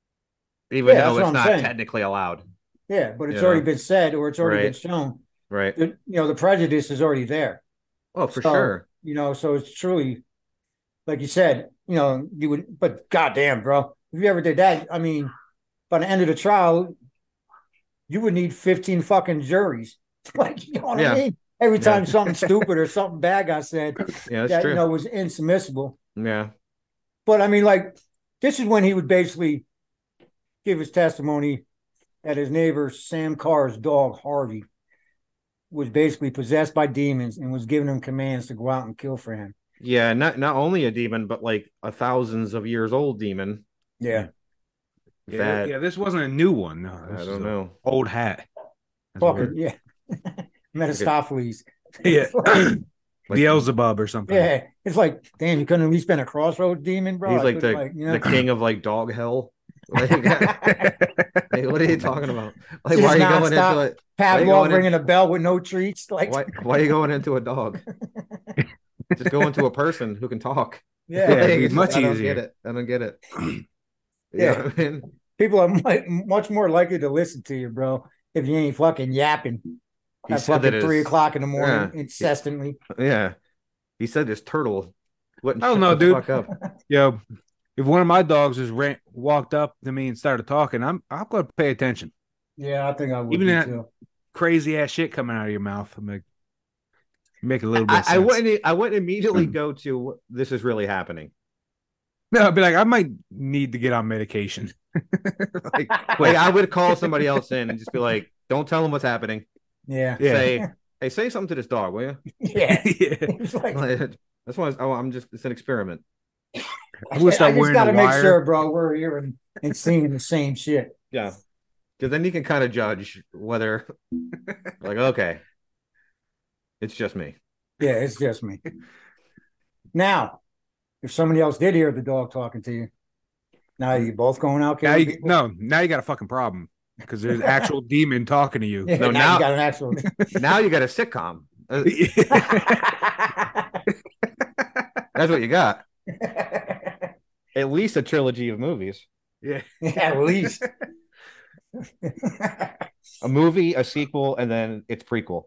Even Yeah, that's though what it's I'm not saying. technically allowed. yeah, but it's You already know? been said or it's already been Right. shown. Right. that, You know, the prejudice is already there. Oh, for So, sure. You know, so it's truly, like you said, you know, you would, but goddamn, bro, if you ever did that, I mean, by the end of the trial, you would need fifteen fucking juries. Like, you know what Yeah. I mean? Every Yeah. time something stupid or something bad got said Yeah, that's that, true. you know, was insubmissible. Yeah. But I mean, like, this is when he would basically give his testimony that his neighbor, Sam Carr's dog, Harvey, was basically possessed by demons and was giving him commands to go out and kill for him. Yeah, not not only a demon, but like a thousands of years old demon. Yeah. Yeah, That yeah, this wasn't a new one. No, I this don't is a know. old hat. That's Fucking, weird. yeah. Mephistopheles. Yeah, Like- Beelzebub or something. Yeah. It's like, damn, you couldn't at least been a crossroad demon, bro. He's I like couldn't, the like, you know? the king of like dog hell. Like, like, what are you talking about? Like, Just why are you going nonstop. into it? Pavlov going in- ringing a bell with no treats. Like, Why why are you going into a dog? Just go into a person who can talk. yeah. Yeah, it'd be Like, much I don't easier. get it. I don't get it. You Yeah. know what I mean? People are mu- much more likely to listen to you, bro, if you ain't fucking yapping He at said that fucking three his- o'clock in the morning yeah. incessantly. Yeah. He said this turtle wouldn't I don't shut know, the dude. fuck up. Yo, if one of my dogs just ran, walked up to me and started talking, I'm I'm gonna pay attention. Yeah, I think I would Even be that- too. Crazy ass shit coming out of your mouth. I'm like, make a little bit. I, Of I sense. wouldn't I wouldn't immediately go to this is really happening. No, I'd be like, I might need to get on medication. like, Like I would call somebody else in and just be like, don't tell them what's happening. Yeah. Yeah. Say, hey, say something to this dog, will you? Yeah. yeah. It's like, Like, that's why oh, I'm just it's an experiment. I will I start just wearing got to a make wire. sure, bro, we're hearing and seeing the same shit. Yeah. Because then you can kind of judge whether like, okay, it's just me. Yeah, it's just me. Now, if somebody else did hear the dog talking to you, now you both going out Now killing you, people? no, now you got a fucking problem because there's actual demon talking to you. Yeah, No, now, now- you got an actual. Now you got a sitcom. Uh, That's what you got. At least a trilogy of movies. yeah. At least. A movie, a sequel, and then its prequel.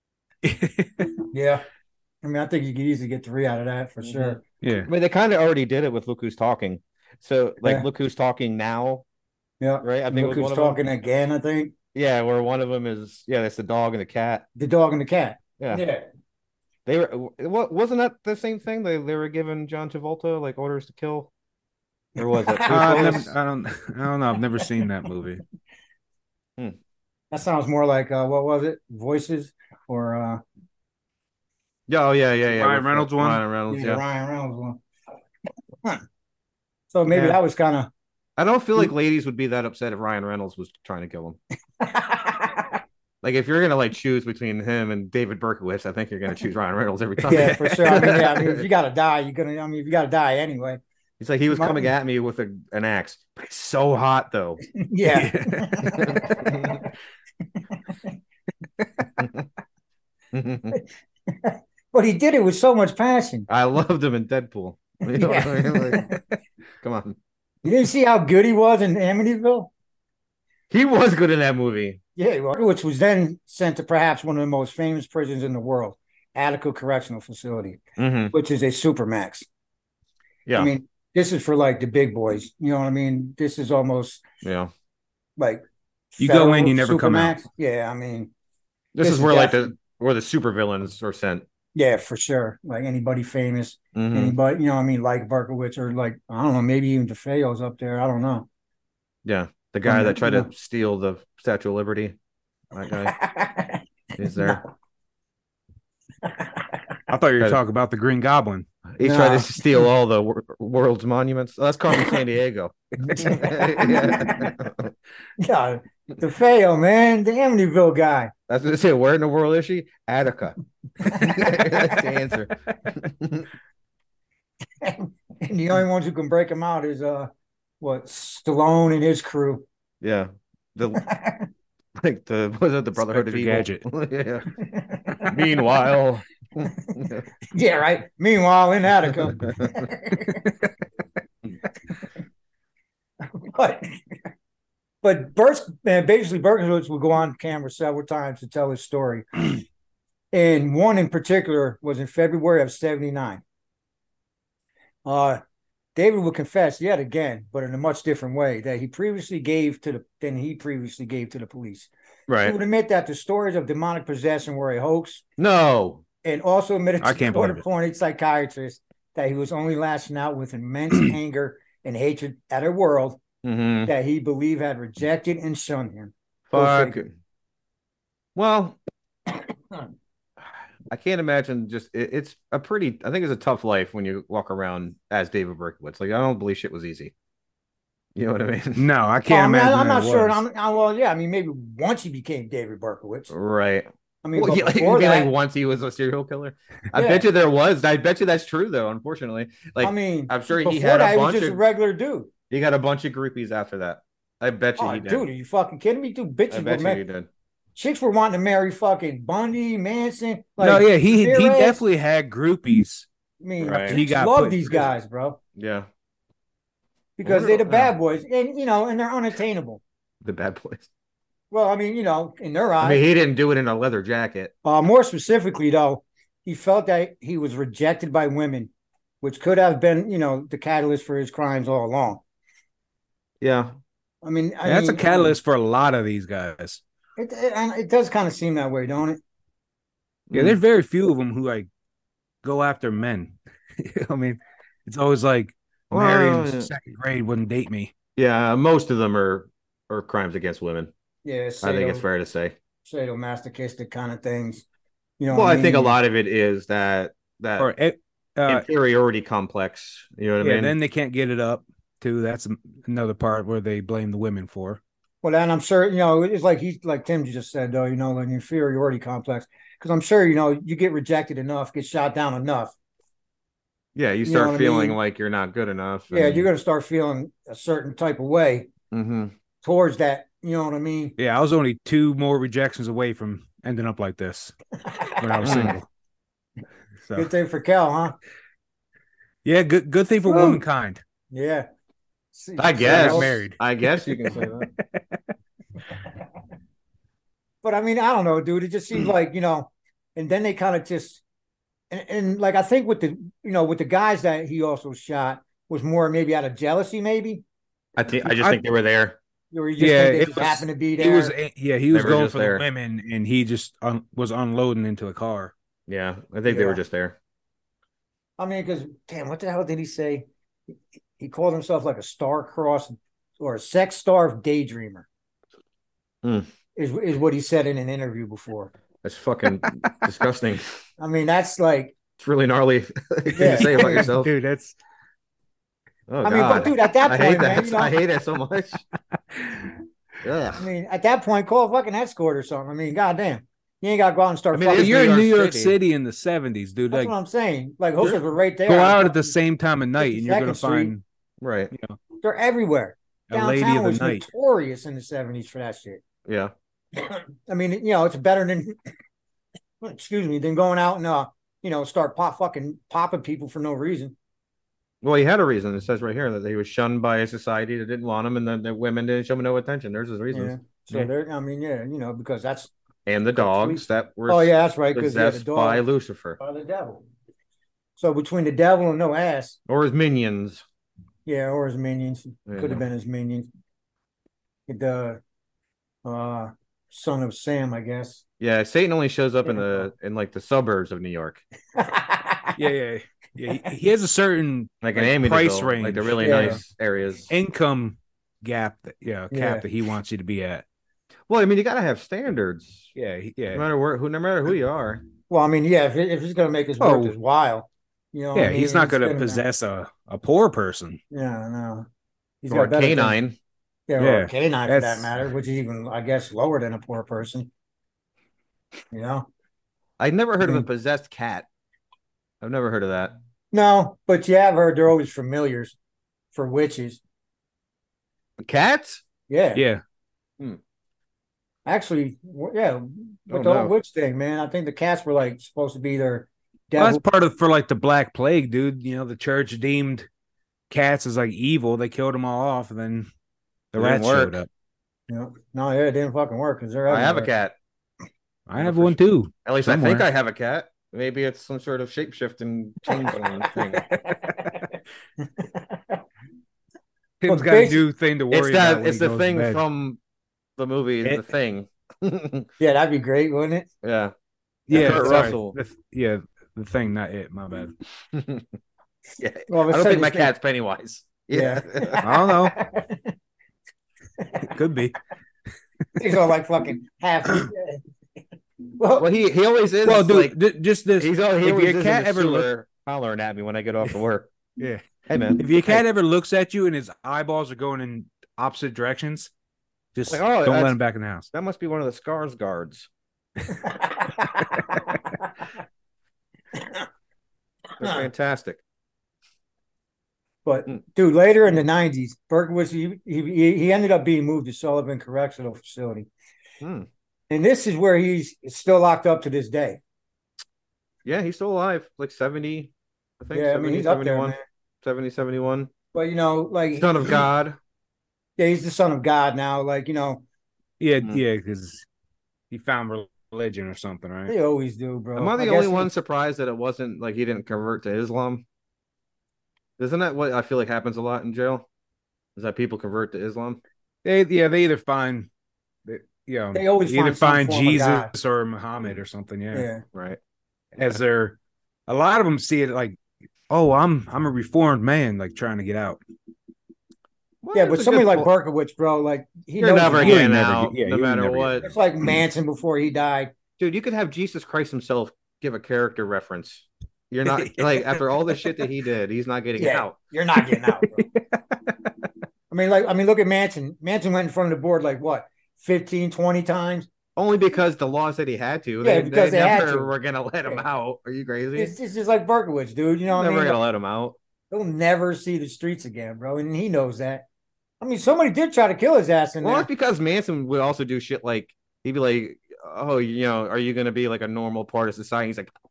Yeah. I mean, I think you could easily get three out of that for sure. yeah. I mean, they kind of already did it with Look Who's Talking. So, like, Yeah. Look Who's Talking Now, Yeah. right? I think it Look was who's one of talking them. again, I think. Yeah, where one of them is, yeah, that's the dog and the cat. The dog and the cat. Yeah. Yeah. They were, what wasn't that the same thing? They they were giving John Travolta like orders to kill, or was it? Uh, I've Bruce never, I don't. I don't know. I've never seen that movie. That sounds more like, uh, what was it? Voices or uh, Yeah, oh yeah, yeah, yeah. Ryan with, Reynolds uh, one? Ryan Reynolds, yeah, yeah. the Ryan Reynolds one. Huh. So maybe Yeah. that was kind of. I don't feel like ladies would be that upset if Ryan Reynolds was trying to kill him. Like if you're gonna like choose between him and David Berkowitz, I think you're gonna choose Ryan Reynolds every time. Yeah, for sure. I mean, yeah, I mean, if you gotta die, you're gonna. I mean, if you gotta die anyway. He's like he was My- coming at me with a, an axe. But he's so hot though. Yeah. But he did it with so much passion. I loved him in Deadpool. You know what I mean? Like, come on. You didn't see how good he was in Amityville? He was good in that movie. Yeah, he was, which was then sent to perhaps one of the most famous prisons in the world, Attica Correctional Facility, Mm-hmm. which is a supermax. Yeah. I mean, this is for like the big boys. You know what I mean? This is almost yeah. like You go in, federal you never come out. supermax. Yeah, I mean, This, This is is where like definitely- the where the supervillains are sent. Yeah, for sure. Like anybody famous, Hmm. anybody, you know, what I mean, like Berkowitz or like I don't know, maybe even DeFeo's up there. I don't know. Yeah, the From guy the, that you tried to know, steal the Statue of Liberty. That guy, he's there. no, I thought you were Tried to- talking about the Green Goblin. He's trying to no. steal all the wor- world's monuments. Oh, that's Carmen San Diego. Yeah. Yeah, DeFeo, man, the Amityville guy. That's what I say. Where in the world is she? Attica. That's the answer. And the only ones who can break him out is uh what Stallone and his crew. Yeah. The like the was it the Brotherhood of Inspector Evil? Gadget. Yeah. Meanwhile. Yeah, right. Meanwhile, in Attica. but but Burst, man, basically Berkowitz would go on camera several times to tell his story. And one in particular was in February of seventy-nine. Uh David would confess yet again, but in a much different way, that he previously gave to the than he previously gave to the police. He Right. would admit that the stories of demonic possession were a hoax, No. and also admitted I to can't believe it. court-appointed psychiatrist that he was only lashing out with immense anger and hatred at a world Hmm. that he believed had rejected and shunned him. Go Fuck. figure. Well, I can't imagine just it, it's a pretty I think it's a tough life when you walk around as David Berkowitz. Like I don't believe shit was easy. You know what I mean? No, I Oh, can't I mean, I- imagine. I'm that not it sure. was. I'm, I, well, yeah. I mean, maybe once he became David Berkowitz. Right. I mean, Well, but yeah, like, before you mean, that, like once he was a serial killer. I yeah. bet you there was. I bet you that's true though. Unfortunately, like I mean, I'm sure before he had that, a he was bunch just a of regular dude. he got a bunch of groupies after that. I bet you Oh, he did. dude, are you fucking kidding me? Dude, I bitches were bet you ma- he did. chicks were wanting to marry fucking Bundy, Manson. Like, No, yeah, he he Ramirez. definitely had groupies. I mean, Right. chicks He got love put in these prison. guys, bro, Yeah, because wonder- they're the bad uh, boys, and you know, and they're unattainable. the bad boys. Well, I mean, you know, in their I eyes. mean, he didn't do it in a leather jacket. Uh, more specifically, though, he felt that he was rejected by women, which could have been, you know, the catalyst for his crimes all along. Yeah, I mean, I Yeah, that's mean, a catalyst for a lot of these guys. It, it, and it does kind of seem that way, don't it? Yeah, there's very few of them who like go after men. I mean, it's always like Mary in Well, second grade wouldn't date me. yeah. Most of them are are crimes against women. Yeah, I think it's fair to say. sadomasochistic kind of things. You know, Well, what I think a mean? lot of it is that that Or uh, inferiority complex. You know what yeah, I mean? then they can't get it up too. That's another part where they blame the women for. Well, and I'm sure you know it's like he's like Tim just said though. You know, like inferiority complex. Because I'm sure you know you get rejected enough, get shot down enough. Yeah, you You start know what I feeling mean? like you're not good enough. Yeah, and- you're gonna start feeling a certain type of way Mhm. towards that. You know what I mean? Yeah, I was only two more rejections away from ending up like this when I was Mm. single. So Good thing for Kel, huh? yeah, good good thing for Woo. womankind. Yeah. See- I see guess. how- married. I guess you can say that. But I mean, I don't know, dude. It just seems like, you know, and then they kind of just and, and like I think with the you know, with the guys that he also shot was more maybe out of jealousy, maybe. I think I just I- think they were there. Or you just Yeah, think they it just was- happened to be He there. was yeah, he was They were going just for there. the women and he just un- was unloading into a car. Yeah, I think they were Yeah. just there. I mean, because damn, what the hell did he say? He called himself like a star-crossed or a sex-starved daydreamer. Hmm. Is is what he said in an interview before. That's fucking disgusting. I mean, that's like, It's really gnarly thing Yeah. to say about yourself. Dude, that's Oh, I mean, God. but dude, at that I point, hate that. man, you know, I hate it so much. Ugh. I mean, at that point, call a fucking escort or something. I mean, goddamn, you ain't got to go out and start. I mean, it fucking, is you're in New New York York City. City. in the seventies, dude. that's Like what I'm saying. Like hookers were right there. go on out at the fucking- same time of night and you're gonna fifty-second find Right. They're everywhere. a lady Downtown of the was night. notorious in the seventies for that shit. Yeah. I mean, you know, it's better than, excuse me, than going out and uh, you know, start pop fucking popping people for no reason. Well, he had a reason. It says right here that he was shunned by a society that didn't want him, and then the women didn't show him no attention. There's his reasons. Yeah. So Yeah. there, I mean, yeah, you know, because that's. And the dogs that were Oh yeah, that's right. Because yeah, the possessed by dog Lucifer by the devil. So between the devil and no ass, or his minions. yeah, or his minions, Yeah. could have been his minions. The, uh, son of Sam, I guess. Yeah, Satan only shows up in Yeah. the in like the suburbs of New York, Yeah, yeah, yeah. He, he has a certain like in like, price Amityville, range, like the really Yeah. nice areas. income gap, that, yeah, cap Yeah. that he wants you to be at. Well, I mean, you gotta have standards, Yeah, he- no yeah, matter where, who, no matter who you are. Well, I mean, yeah, if, it, if he's gonna make his worth Oh. his while, you know, what yeah. I mean? He's not going to gonna- possess a, a poor person. Yeah, no, he's Or got better things. canine. Yeah, or Yeah, a canine for that that's- matter, which is even, I guess, lower than a poor person. You know, I've never heard of a Mm. possessed cat. I've never heard of that. no, but you have heard they're always familiars for witches. Cats? Yeah, Yeah, actually, w- yeah, with Oh, the whole no. witch thing, man, I think the cats were like supposed to be their well, devil. that's part of for like the Black Plague, dude. You know, the church deemed cats as like evil. They killed them all off, and then the It didn't rats showed work. up. You know? No, yeah, it didn't fucking work because they're. I have a everywhere. cat. I Yeah, have for one sure. too. At least I think Somewhere. I have a cat. Maybe it's some sort of shapeshifting changeling thing. Tim's Well, got a basi- new thing to worry It's about. that. when It's he the goes to thing bed. from the movie, It- The Thing. Yeah, that'd be great, wouldn't it? Yeah. Yeah, Kurt sorry. Russell. The, yeah, the thing, not it. My bad. Yeah. Well, I don't think my cat's Pennywise. Yeah. I don't know. It could be. He's all like fucking half. Well, Well, he he always is. Well, dude, like, th- just this. he's all, he if always your is cat in the ever look- sewer hollering at me when I get off of work. Yeah. Hey man, If your cat Hey. ever looks at you and his eyeballs are going in opposite directions, just Like, oh, don't let that's- him back in the house. that must be one of the Scars guards. They're fantastic. But Mm. dude, later in the nineties, Berkowitz he, he he ended up being moved to Sullivan Correctional Facility, Hmm. and this is where he's still locked up to this day. Yeah, he's still alive. Like seventy, I think. Yeah, I seventy, mean he's up there, seventy-one. man. seventy, seventy-one. But you know, like Son of he- God. Yeah, he's the son of God now. Like you know, Yeah, Mm. yeah, because he found religion or something, right? they always do, bro. Am I the I only guess one he- surprised that it wasn't like he didn't convert to Islam? Isn't that what I feel like happens a lot in jail? Is that people convert to Islam? They, yeah, they either find, they, you know, They always either find some find form of God. Jesus or Muhammad or something. Yeah, Yeah, Right. as they're a lot of them see it like, oh, I'm I'm a reformed man, like trying to get out. Well, yeah. that's But a somebody good like po- Berkowitz, bro, like he You're knows never he's You not. ain't getting never out, get- yeah, no you ain't matter never get what. It's like Manson before he died. Dude, you could have Jesus Christ himself give a character reference. You're not like after all the shit that he did, he's not getting Yeah. out. You're not getting out, bro. I mean, like, I mean, look at Manson. Manson went in front of the board like what, fifteen, twenty times? Only because the law said he had to. Yeah, they, because they, they had never to. were gonna let him Yeah. out. Are you crazy? It's, it's just like Berkowitz, dude. You know what never I mean? gonna let him out. He'll never see the streets again, bro. And he knows that. I mean, somebody did try to kill his ass in Well, there. it's because Manson would also do shit like he'd be like, "Oh, you know, are you gonna be like a normal part of society?" He's like,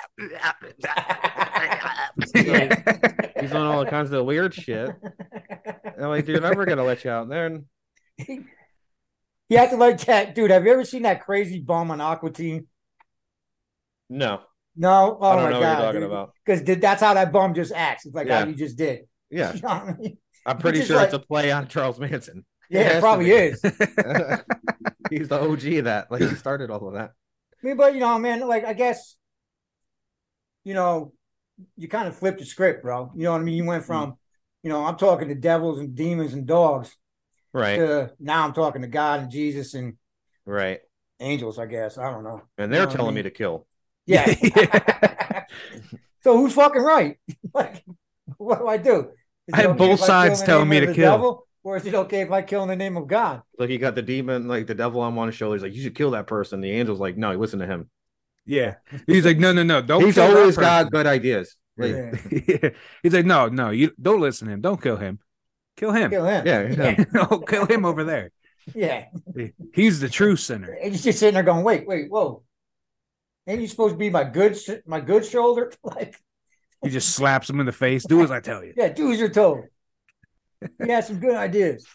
he's on all kinds of weird shit. And I'm like, dude, I'm never gonna let you out there. And He acted like that, dude. Have you ever seen that crazy bum on Aqua Teen? no, No, oh I don't my know god, what you're talking about. Because that's how that bum just acts. It's like Yeah. how you just did. Yeah, You know what I mean? I'm pretty Which is sure like- it's a play on Charles Manson. Yeah, has it to probably be. is. He's the O G of that. Like he started all of that. I mean, but you know, man, like I guess, you know, you kind of flipped the script, bro. You know what I mean? You went from, you know, I'm talking to devils and demons and dogs Right, to now I'm talking to God and Jesus and right. angels, I guess. I don't know. And You they're know what I telling mean? me to kill. Yeah. Yeah. So who's fucking right? Like, what do I do? Is I it have okay both if I kill sides in the telling name me of to the kill. devil, or is it okay if I kill in the name of God? Like he got the demon, like the devil on one shoulder. He's like, you should kill that person. The angel's like, no, listen to him. Yeah, he's like, no, no, no, don't. He's kill that always person." got good ideas. Like, Yeah. Yeah. He's like, no, no, you don't listen to him. Don't kill him. Kill him. Kill him. yeah, yeah. no, kill him over there. Yeah. He's the true sinner. And he's just sitting there going, wait, wait, whoa. Ain't you supposed to be my good sh- my good shoulder? Like, He just slaps him in the face. Do as I tell you. yeah, do as you're told. He has some good ideas.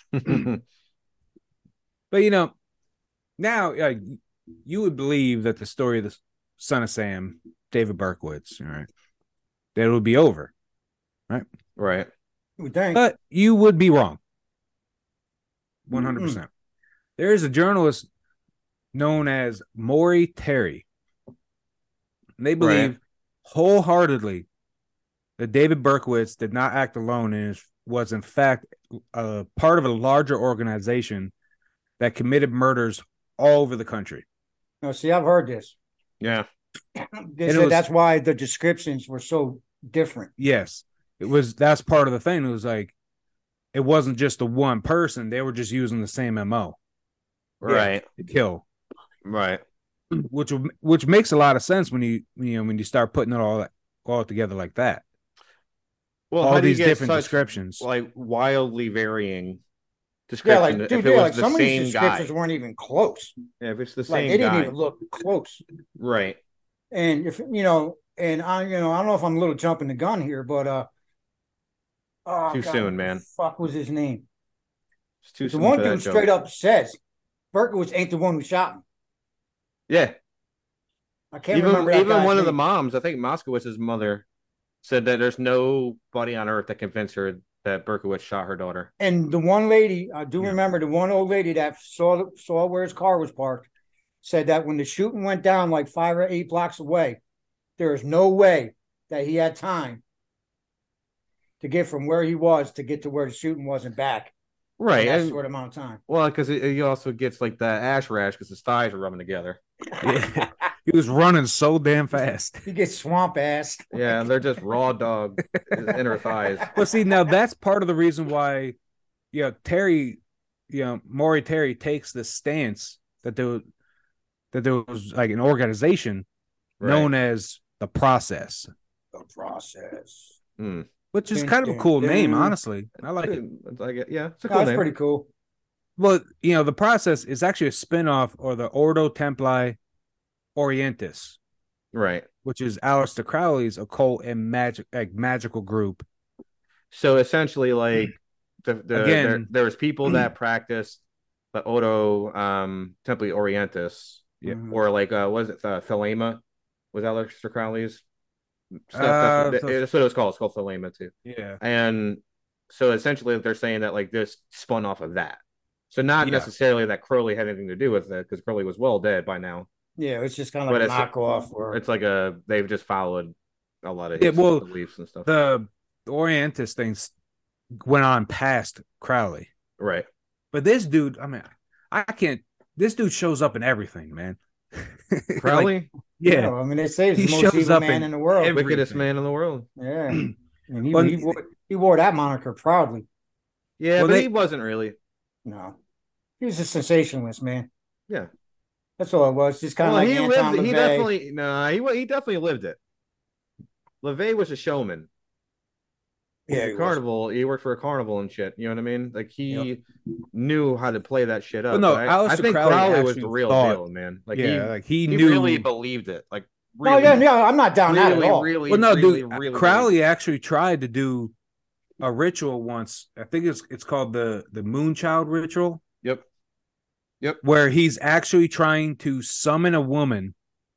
But you know, now uh, you would believe that the story of the son of Sam, David Berkowitz, all right, that it would be over, Right. You would think. but you would be wrong. One hundred percent. There is a journalist known as Maury Terry. They believe Right. wholeheartedly that David Berkowitz did not act alone and was, in fact, a part of a larger organization that committed murders all over the country. No, see, I've heard this. Yeah. They And it said was- that's why the descriptions were so different. Yes, it was. That's part of the thing. It was like it wasn't just the one person; they were just using the same M O Right. to kill, Right. which which makes a lot of sense when you you know when you start putting it all all together like that. Well, all how do you these get different such, descriptions. like wildly varying Yeah, description? like dude, if it yeah, was like the some of same these guy, descriptions weren't even close. yeah, if it's the Like same they didn't guy, even look close. right? And if you know, and I, you know, I don't know if I'm a little jumping the gun here, but uh, oh, Too God, soon, what the man. Fuck was his name? It's too The soon one for dude that joke. straight up says Berkowitz ain't the one who shot him. Yeah, I can't even remember that even guy's one of the name. moms, I think Moskowitz's mother, said that there's nobody on earth that convinced her that Berkowitz shot her daughter. And the one lady, I do Yeah. remember the one old lady that saw saw where his car was parked, said that when the shooting went down like five or eight blocks away, there is no way that he had time to get from where he was to get to where the shooting was and back Right, in that and short amount of time. well, because he also gets like the ash rash because his thighs are rubbing together. Yeah. He was running so damn fast. He gets swamp ass. Yeah, and they're just raw dog inner thighs. But see, now that's part of the reason why, you know, Terry, you know, Maury Terry takes the stance that there, that there was like an organization Right. known as the Process, The process. Hmm. which is Dun, kind of a dun, cool dun. name, honestly. I like it. It's like, yeah, it's a No, cool that's name. pretty cool. Well, you know, the Process is actually a spin-off or the Ordo Templi Orientis, Right. which is Aleister Crowley's occult and magic like magical group. So essentially, like the, the Again- there, there was people that practiced the Odo um Templi Orientis, Yeah. Mhm. or like uh was it uh, Thelema? Was Aleister Crowley's stuff? Uh, that's, what, the- that's what it was called. It's called Thelema too. Yeah. And so essentially, they're saying that like this spun off of that. So not Yeah. necessarily that Crowley had anything to do with it, because Crowley was well dead by now. Yeah, it's just kind of But like a it's- knockoff. Or It's like a they've just followed a lot of Yeah, his well, beliefs and stuff. The, the Orientis things went on past Crowley. Right. But this dude, I mean, I can't. This dude shows up in everything, man. Like, Crowley, yeah, I mean, they say he's He the most shows evil up man in in the world. every- wickedest everything. man in the world. Yeah, and he, Well, he, wore, he wore that moniker proudly. Yeah, Well, but they- he wasn't really. No, he was a sensationalist, man. Yeah. That's all it was. Just kind Well, of like he Anton lived. He LaVey. definitely. No, he wa- he definitely lived it. LaVey was a showman. Yeah, The he was. carnival. He worked for a carnival and shit. You know what I mean? Like he knew how to play that shit up. Well, no, but I, I Aleister think Crowley Crowley was actually the real thought- deal, man. Like yeah, he, like he, he knew. really believed it. Like No, really, yeah, yeah, I'm not down that really, at all. really, well, no, really, dude, really, Crowley actually tried to do a ritual once. I think it's it's called the the Moonchild ritual, Yep. Yep. where he's actually trying to summon a woman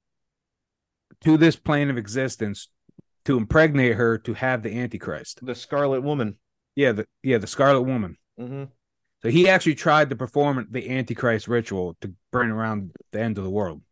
to this plane of existence to impregnate her to have the Antichrist. The Scarlet Woman. Yeah, the yeah the Scarlet Woman. Mm-hmm. So he actually tried to perform the Antichrist ritual to bring around the end of the world.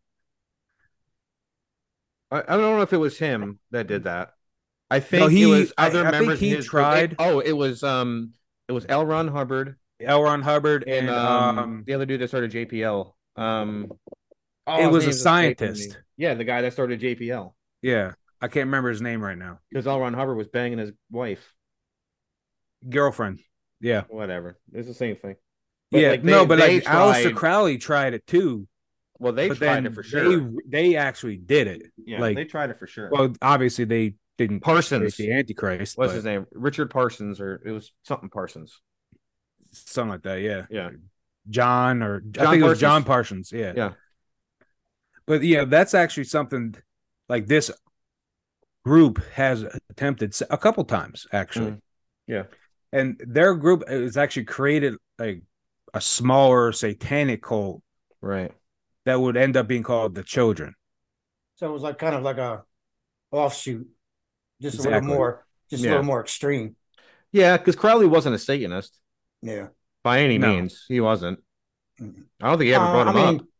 I, I don't know if it was him that did that. I think No, he- it was I- other I think members. he in his tried- Group. Oh, it was um, it was L. Ron Hubbard L. Ron Hubbard and, and, um, um, the other dude that started J P L. Um, oh, it his was a name's escaping me. scientist. Yeah, the guy that started J P L. Yeah, I can't remember his name right now. Because L. Ron Hubbard was banging his wife. Girlfriend. Yeah. Whatever, it's the same thing. yeah. like, no, they- but they like Aleister tried- Crowley tried it too. Well, they but tried then it for sure. They, they actually did it. yeah, like- they tried it for sure. Well, obviously they didn't Parsons. create the Antichrist. What's but his name? Richard Parsons, or it was something Parsons. Something like that. Yeah. Yeah. John or I John think it was Parsons. John Parsons. Yeah. Yeah. But yeah, that's actually something like this group has attempted a couple times actually. Mhm. Yeah. And their group is actually created like a smaller satanic cult Right. that would end up being called the Children. So it was like kind of like a offshoot, just a Exactly. little more, just Yeah. a little more extreme. Yeah, because Crowley wasn't a Satanist Yeah. by any No. means. He wasn't. Mhm. I don't think he ever Uh, brought I him mean, up.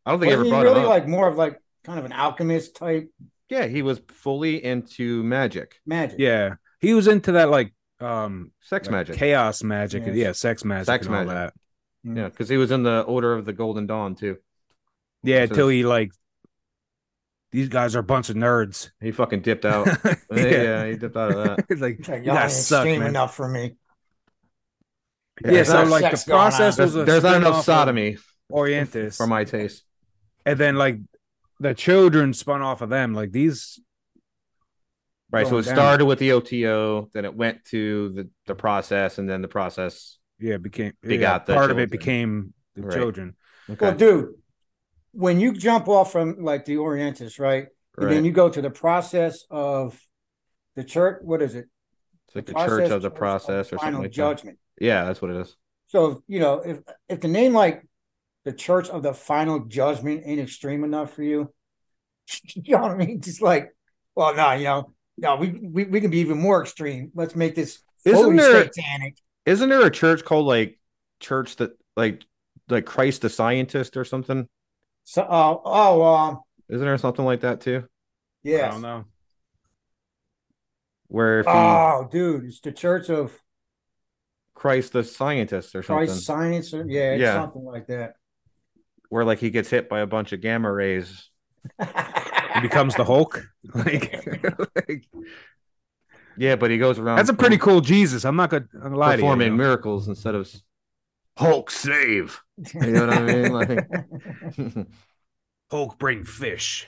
I don't think he Wasn't ever he brought really him up. like more of like kind of an alchemist type Yeah, he was fully into magic, magic? Yeah, he was into that like um sex like magic, chaos magic, and Yes. yeah, sex magic, Sex and all magic. that. yeah, because he was in the Order of the Golden Dawn too. Yeah, So until he like these guys are a bunch of nerds. he fucking dipped out. Yeah. yeah, he dipped out of that. It's like It's like, you y'all ain't guys suck, extreme man. enough for me. Yeah, There's so not- like the sex going on. process there's, was a there's not enough spin-off of sodomy Orientis, for my taste. and then like the children spun off of them. Like these, Right. So going it down. started with the O T O, then it went to the, the process, and then the process. yeah, became Big yeah, out the part of it children. became the Right. children. Okay. Well, dude, when you jump off from like the Orientis, right? And right. then you go to the process of the church, what is it? It's like the process church of the of process or something final like judgment. that. Yeah, that's what it is. So, you know, if if the name like the Church of the Final Judgment ain't extreme enough for you, you know what I mean? Just like, well, no, you know, no, we we, we can be even more extreme. Let's make this Isn't fully there- satanic. Isn't there a church called like Church that like like Christ the Scientist or something? So, uh, oh, um, Isn't there something like that too? I yes. don't know. Where if he Oh, dude, it's the Church of Christ the Scientist or something, Christ Science. Or, yeah, it's Yeah. something like that. where like he gets hit by a bunch of gamma rays. He becomes the Hulk. Like, like, Yeah, but he goes around. that's a pretty cool Jesus. I'm not gonna lie to you. performing you know? miracles instead of Hulk save. You know what I mean? Like, Hulk bring fish.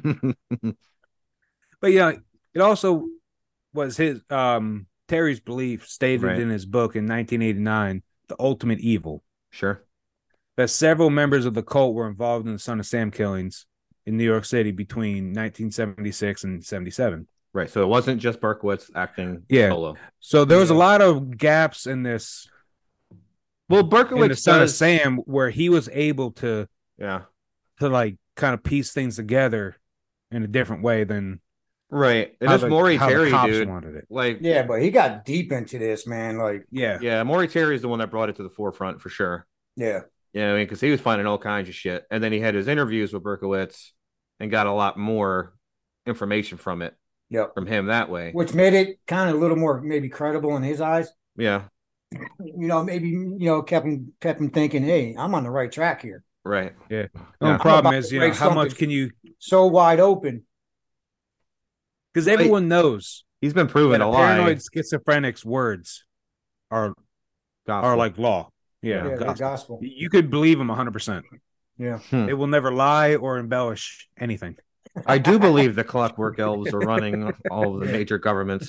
But yeah, it also was his um Terry's belief stated Right. in his book in nineteen eighty-nine, The Ultimate Evil, sure. that several members of the cult were involved in the Son of Sam killings in New York City between nineteen seventy-six and seventy-seven. Right. So it wasn't just Berkowitz acting Yeah. solo. So there was a Yeah. lot of gaps in this Well, in the Berkowitz Son of does. Sam where he was able to Yeah. to like kind of piece things together in a different way than Right. And how this the, Maury how the Terry cops dude, wanted it. like, Yeah, but he got deep into this, man. Like, Yeah. yeah, Maury Terry is the one that brought it to the forefront for sure. yeah. Yeah, I mean, because he was finding all kinds of shit, and then he had his interviews with Berkowitz, and got a lot more information from it Yep. from him that way. Which made it kind of a little more maybe credible in his eyes. Yeah. You know, maybe you know kept him kept him thinking, hey, I'm on the right track here. Right. The Yeah. only problem about is, to you know, break how much something. can you? So wide open. Because everyone knows He's been that proven a a lie. paranoid schizophrenic's words are Gospel. are like law. Yeah, Yeah, the gospel. gospel. You could believe them one hundred percent. Yeah. Hmm. They will never lie or embellish anything. I do believe the Clockwork Elves are running all of the major governments.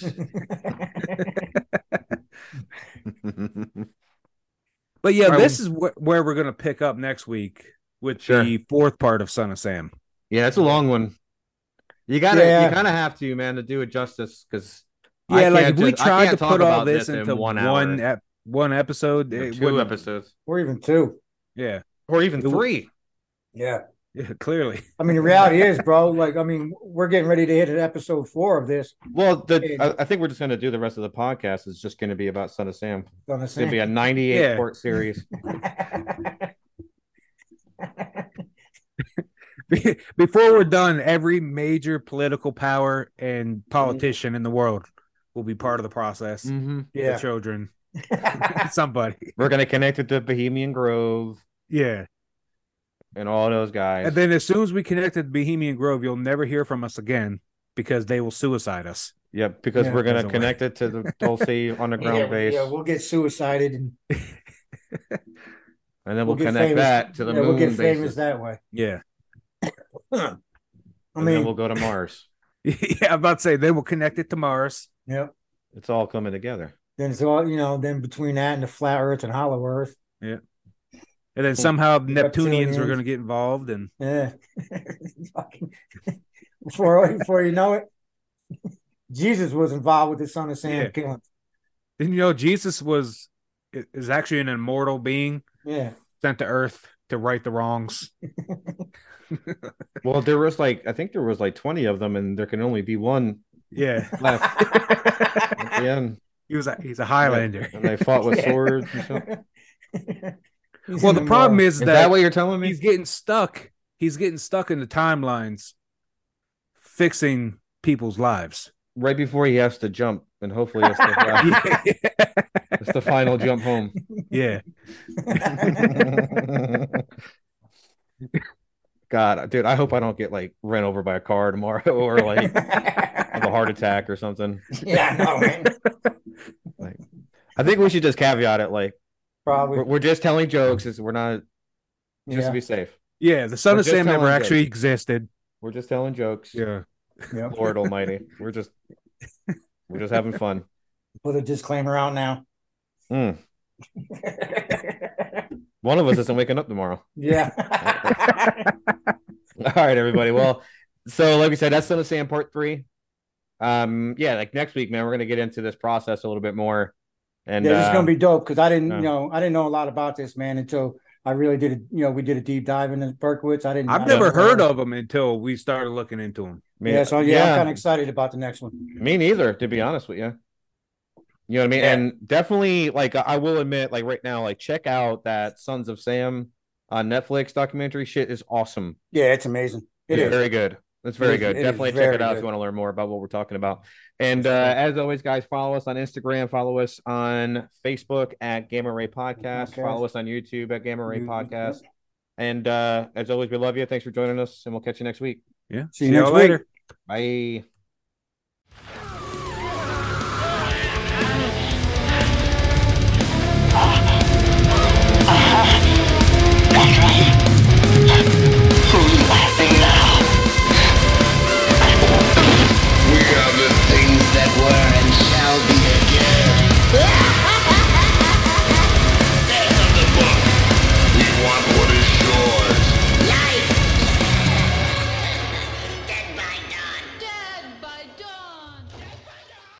But yeah, Right, this is wh- where we're going to pick up next week with Sure. the fourth part of Son of Sam. Yeah, it's a long one. You gotta, Yeah. you kind of have to, man, to do it justice. Because Yeah, like if we tried to put all this in into one one hour, ep- one episode, or it two wouldn't- episodes, Or even two. Yeah, or even It w- three. Yeah. yeah, clearly. I mean, the reality is, bro, like, I mean, we're getting ready to hit an episode four of this. Well, the And- I, I think we're just going to do the rest of the podcast. It's just going to be about Son of Sam. On the It's going to be same. a ninety-eight Yeah. part series. Before we're done, every major political power and politician in the world will be part of the process. Mm-hmm. The Yeah. children, somebody. We're going to connect it to Bohemian Grove Yeah. and all those guys. And then as soon as we connect to Bohemian Grove, you'll never hear from us again because they will suicide us. Yep, because Yeah. we're going to Doesn't connect it to the Tulsi underground yeah, base, yeah, we'll get suicided and and then we'll, we'll get connect famous. that to the yeah, moon we'll get famous bases. that way. Yeah. I and mean, then we'll go to Mars. Yeah, I'm about to say they will connect it to Mars. yeah. It's all coming together. Then it's all, you know, then between that and the flat earth and hollow earth. And then somehow Neptunians Reptilians. are going to get involved. And Yeah. Fucking- before before you know it, Jesus was involved with the Son of Sam Yeah. killing. then, you know, Jesus was is actually an immortal being Yeah. sent to Earth to right the wrongs. Well, there was like I think there was like twenty of them, and there can only be one Yeah. left at the end. He was a, he's a Highlander. And they fought with Yeah. swords and stuff. He's Well, in the problem mud. is Is that, that what you're telling me? he's getting stuck he's getting stuck in the timelines, fixing people's lives. Right before he has to jump, and hopefully it's the, it's the final jump home. Yeah. God, dude, I hope I don't get like ran over by a car tomorrow or like have a heart attack or something. Yeah, I know, man. Like, I think we should just caveat it like Probably. we're, we're just telling jokes. We're not just Yeah. to be safe. Yeah, the son We're of just Sam never telling actually jokes. existed. We're just telling jokes. Yeah. Yep. Lord Almighty, we're just we're just having fun. Put a disclaimer out now. Mm. One of us isn't waking up tomorrow. Yeah. All right, everybody. Well, so like we said, that's Son of Sam part three. Um, yeah, like next week, man, we're gonna get into this process a little bit more. And yeah, this is uh, gonna be dope because I didn't, yeah. you know, I didn't know a lot about this, man, until I really did it. You know, we did a deep dive into Berkowitz. I didn't. I've I never didn't know. heard of him until we started looking into him. me- Yeah, so yeah, I'm kind of excited about the next one. Me neither, to be honest with you. You know what I mean? Yeah. And definitely, like, I will admit, like, right now, like, check out that Sons of Sam on Netflix documentary. Shit is awesome. Yeah, it's amazing. It It's is. very good. It's very is- good. it is Definitely check very it out if good. you want to learn more about what we're talking about. And For uh, sure. as always, guys, follow us on Instagram. Follow us on Facebook at Gamma Ray Podcast. Podcast. Follow us on YouTube at Gamma Ray You- Podcast. And uh, as always, we love you. Thanks for joining us, and we'll catch you next week. Yeah. See you next y'all week. Bye.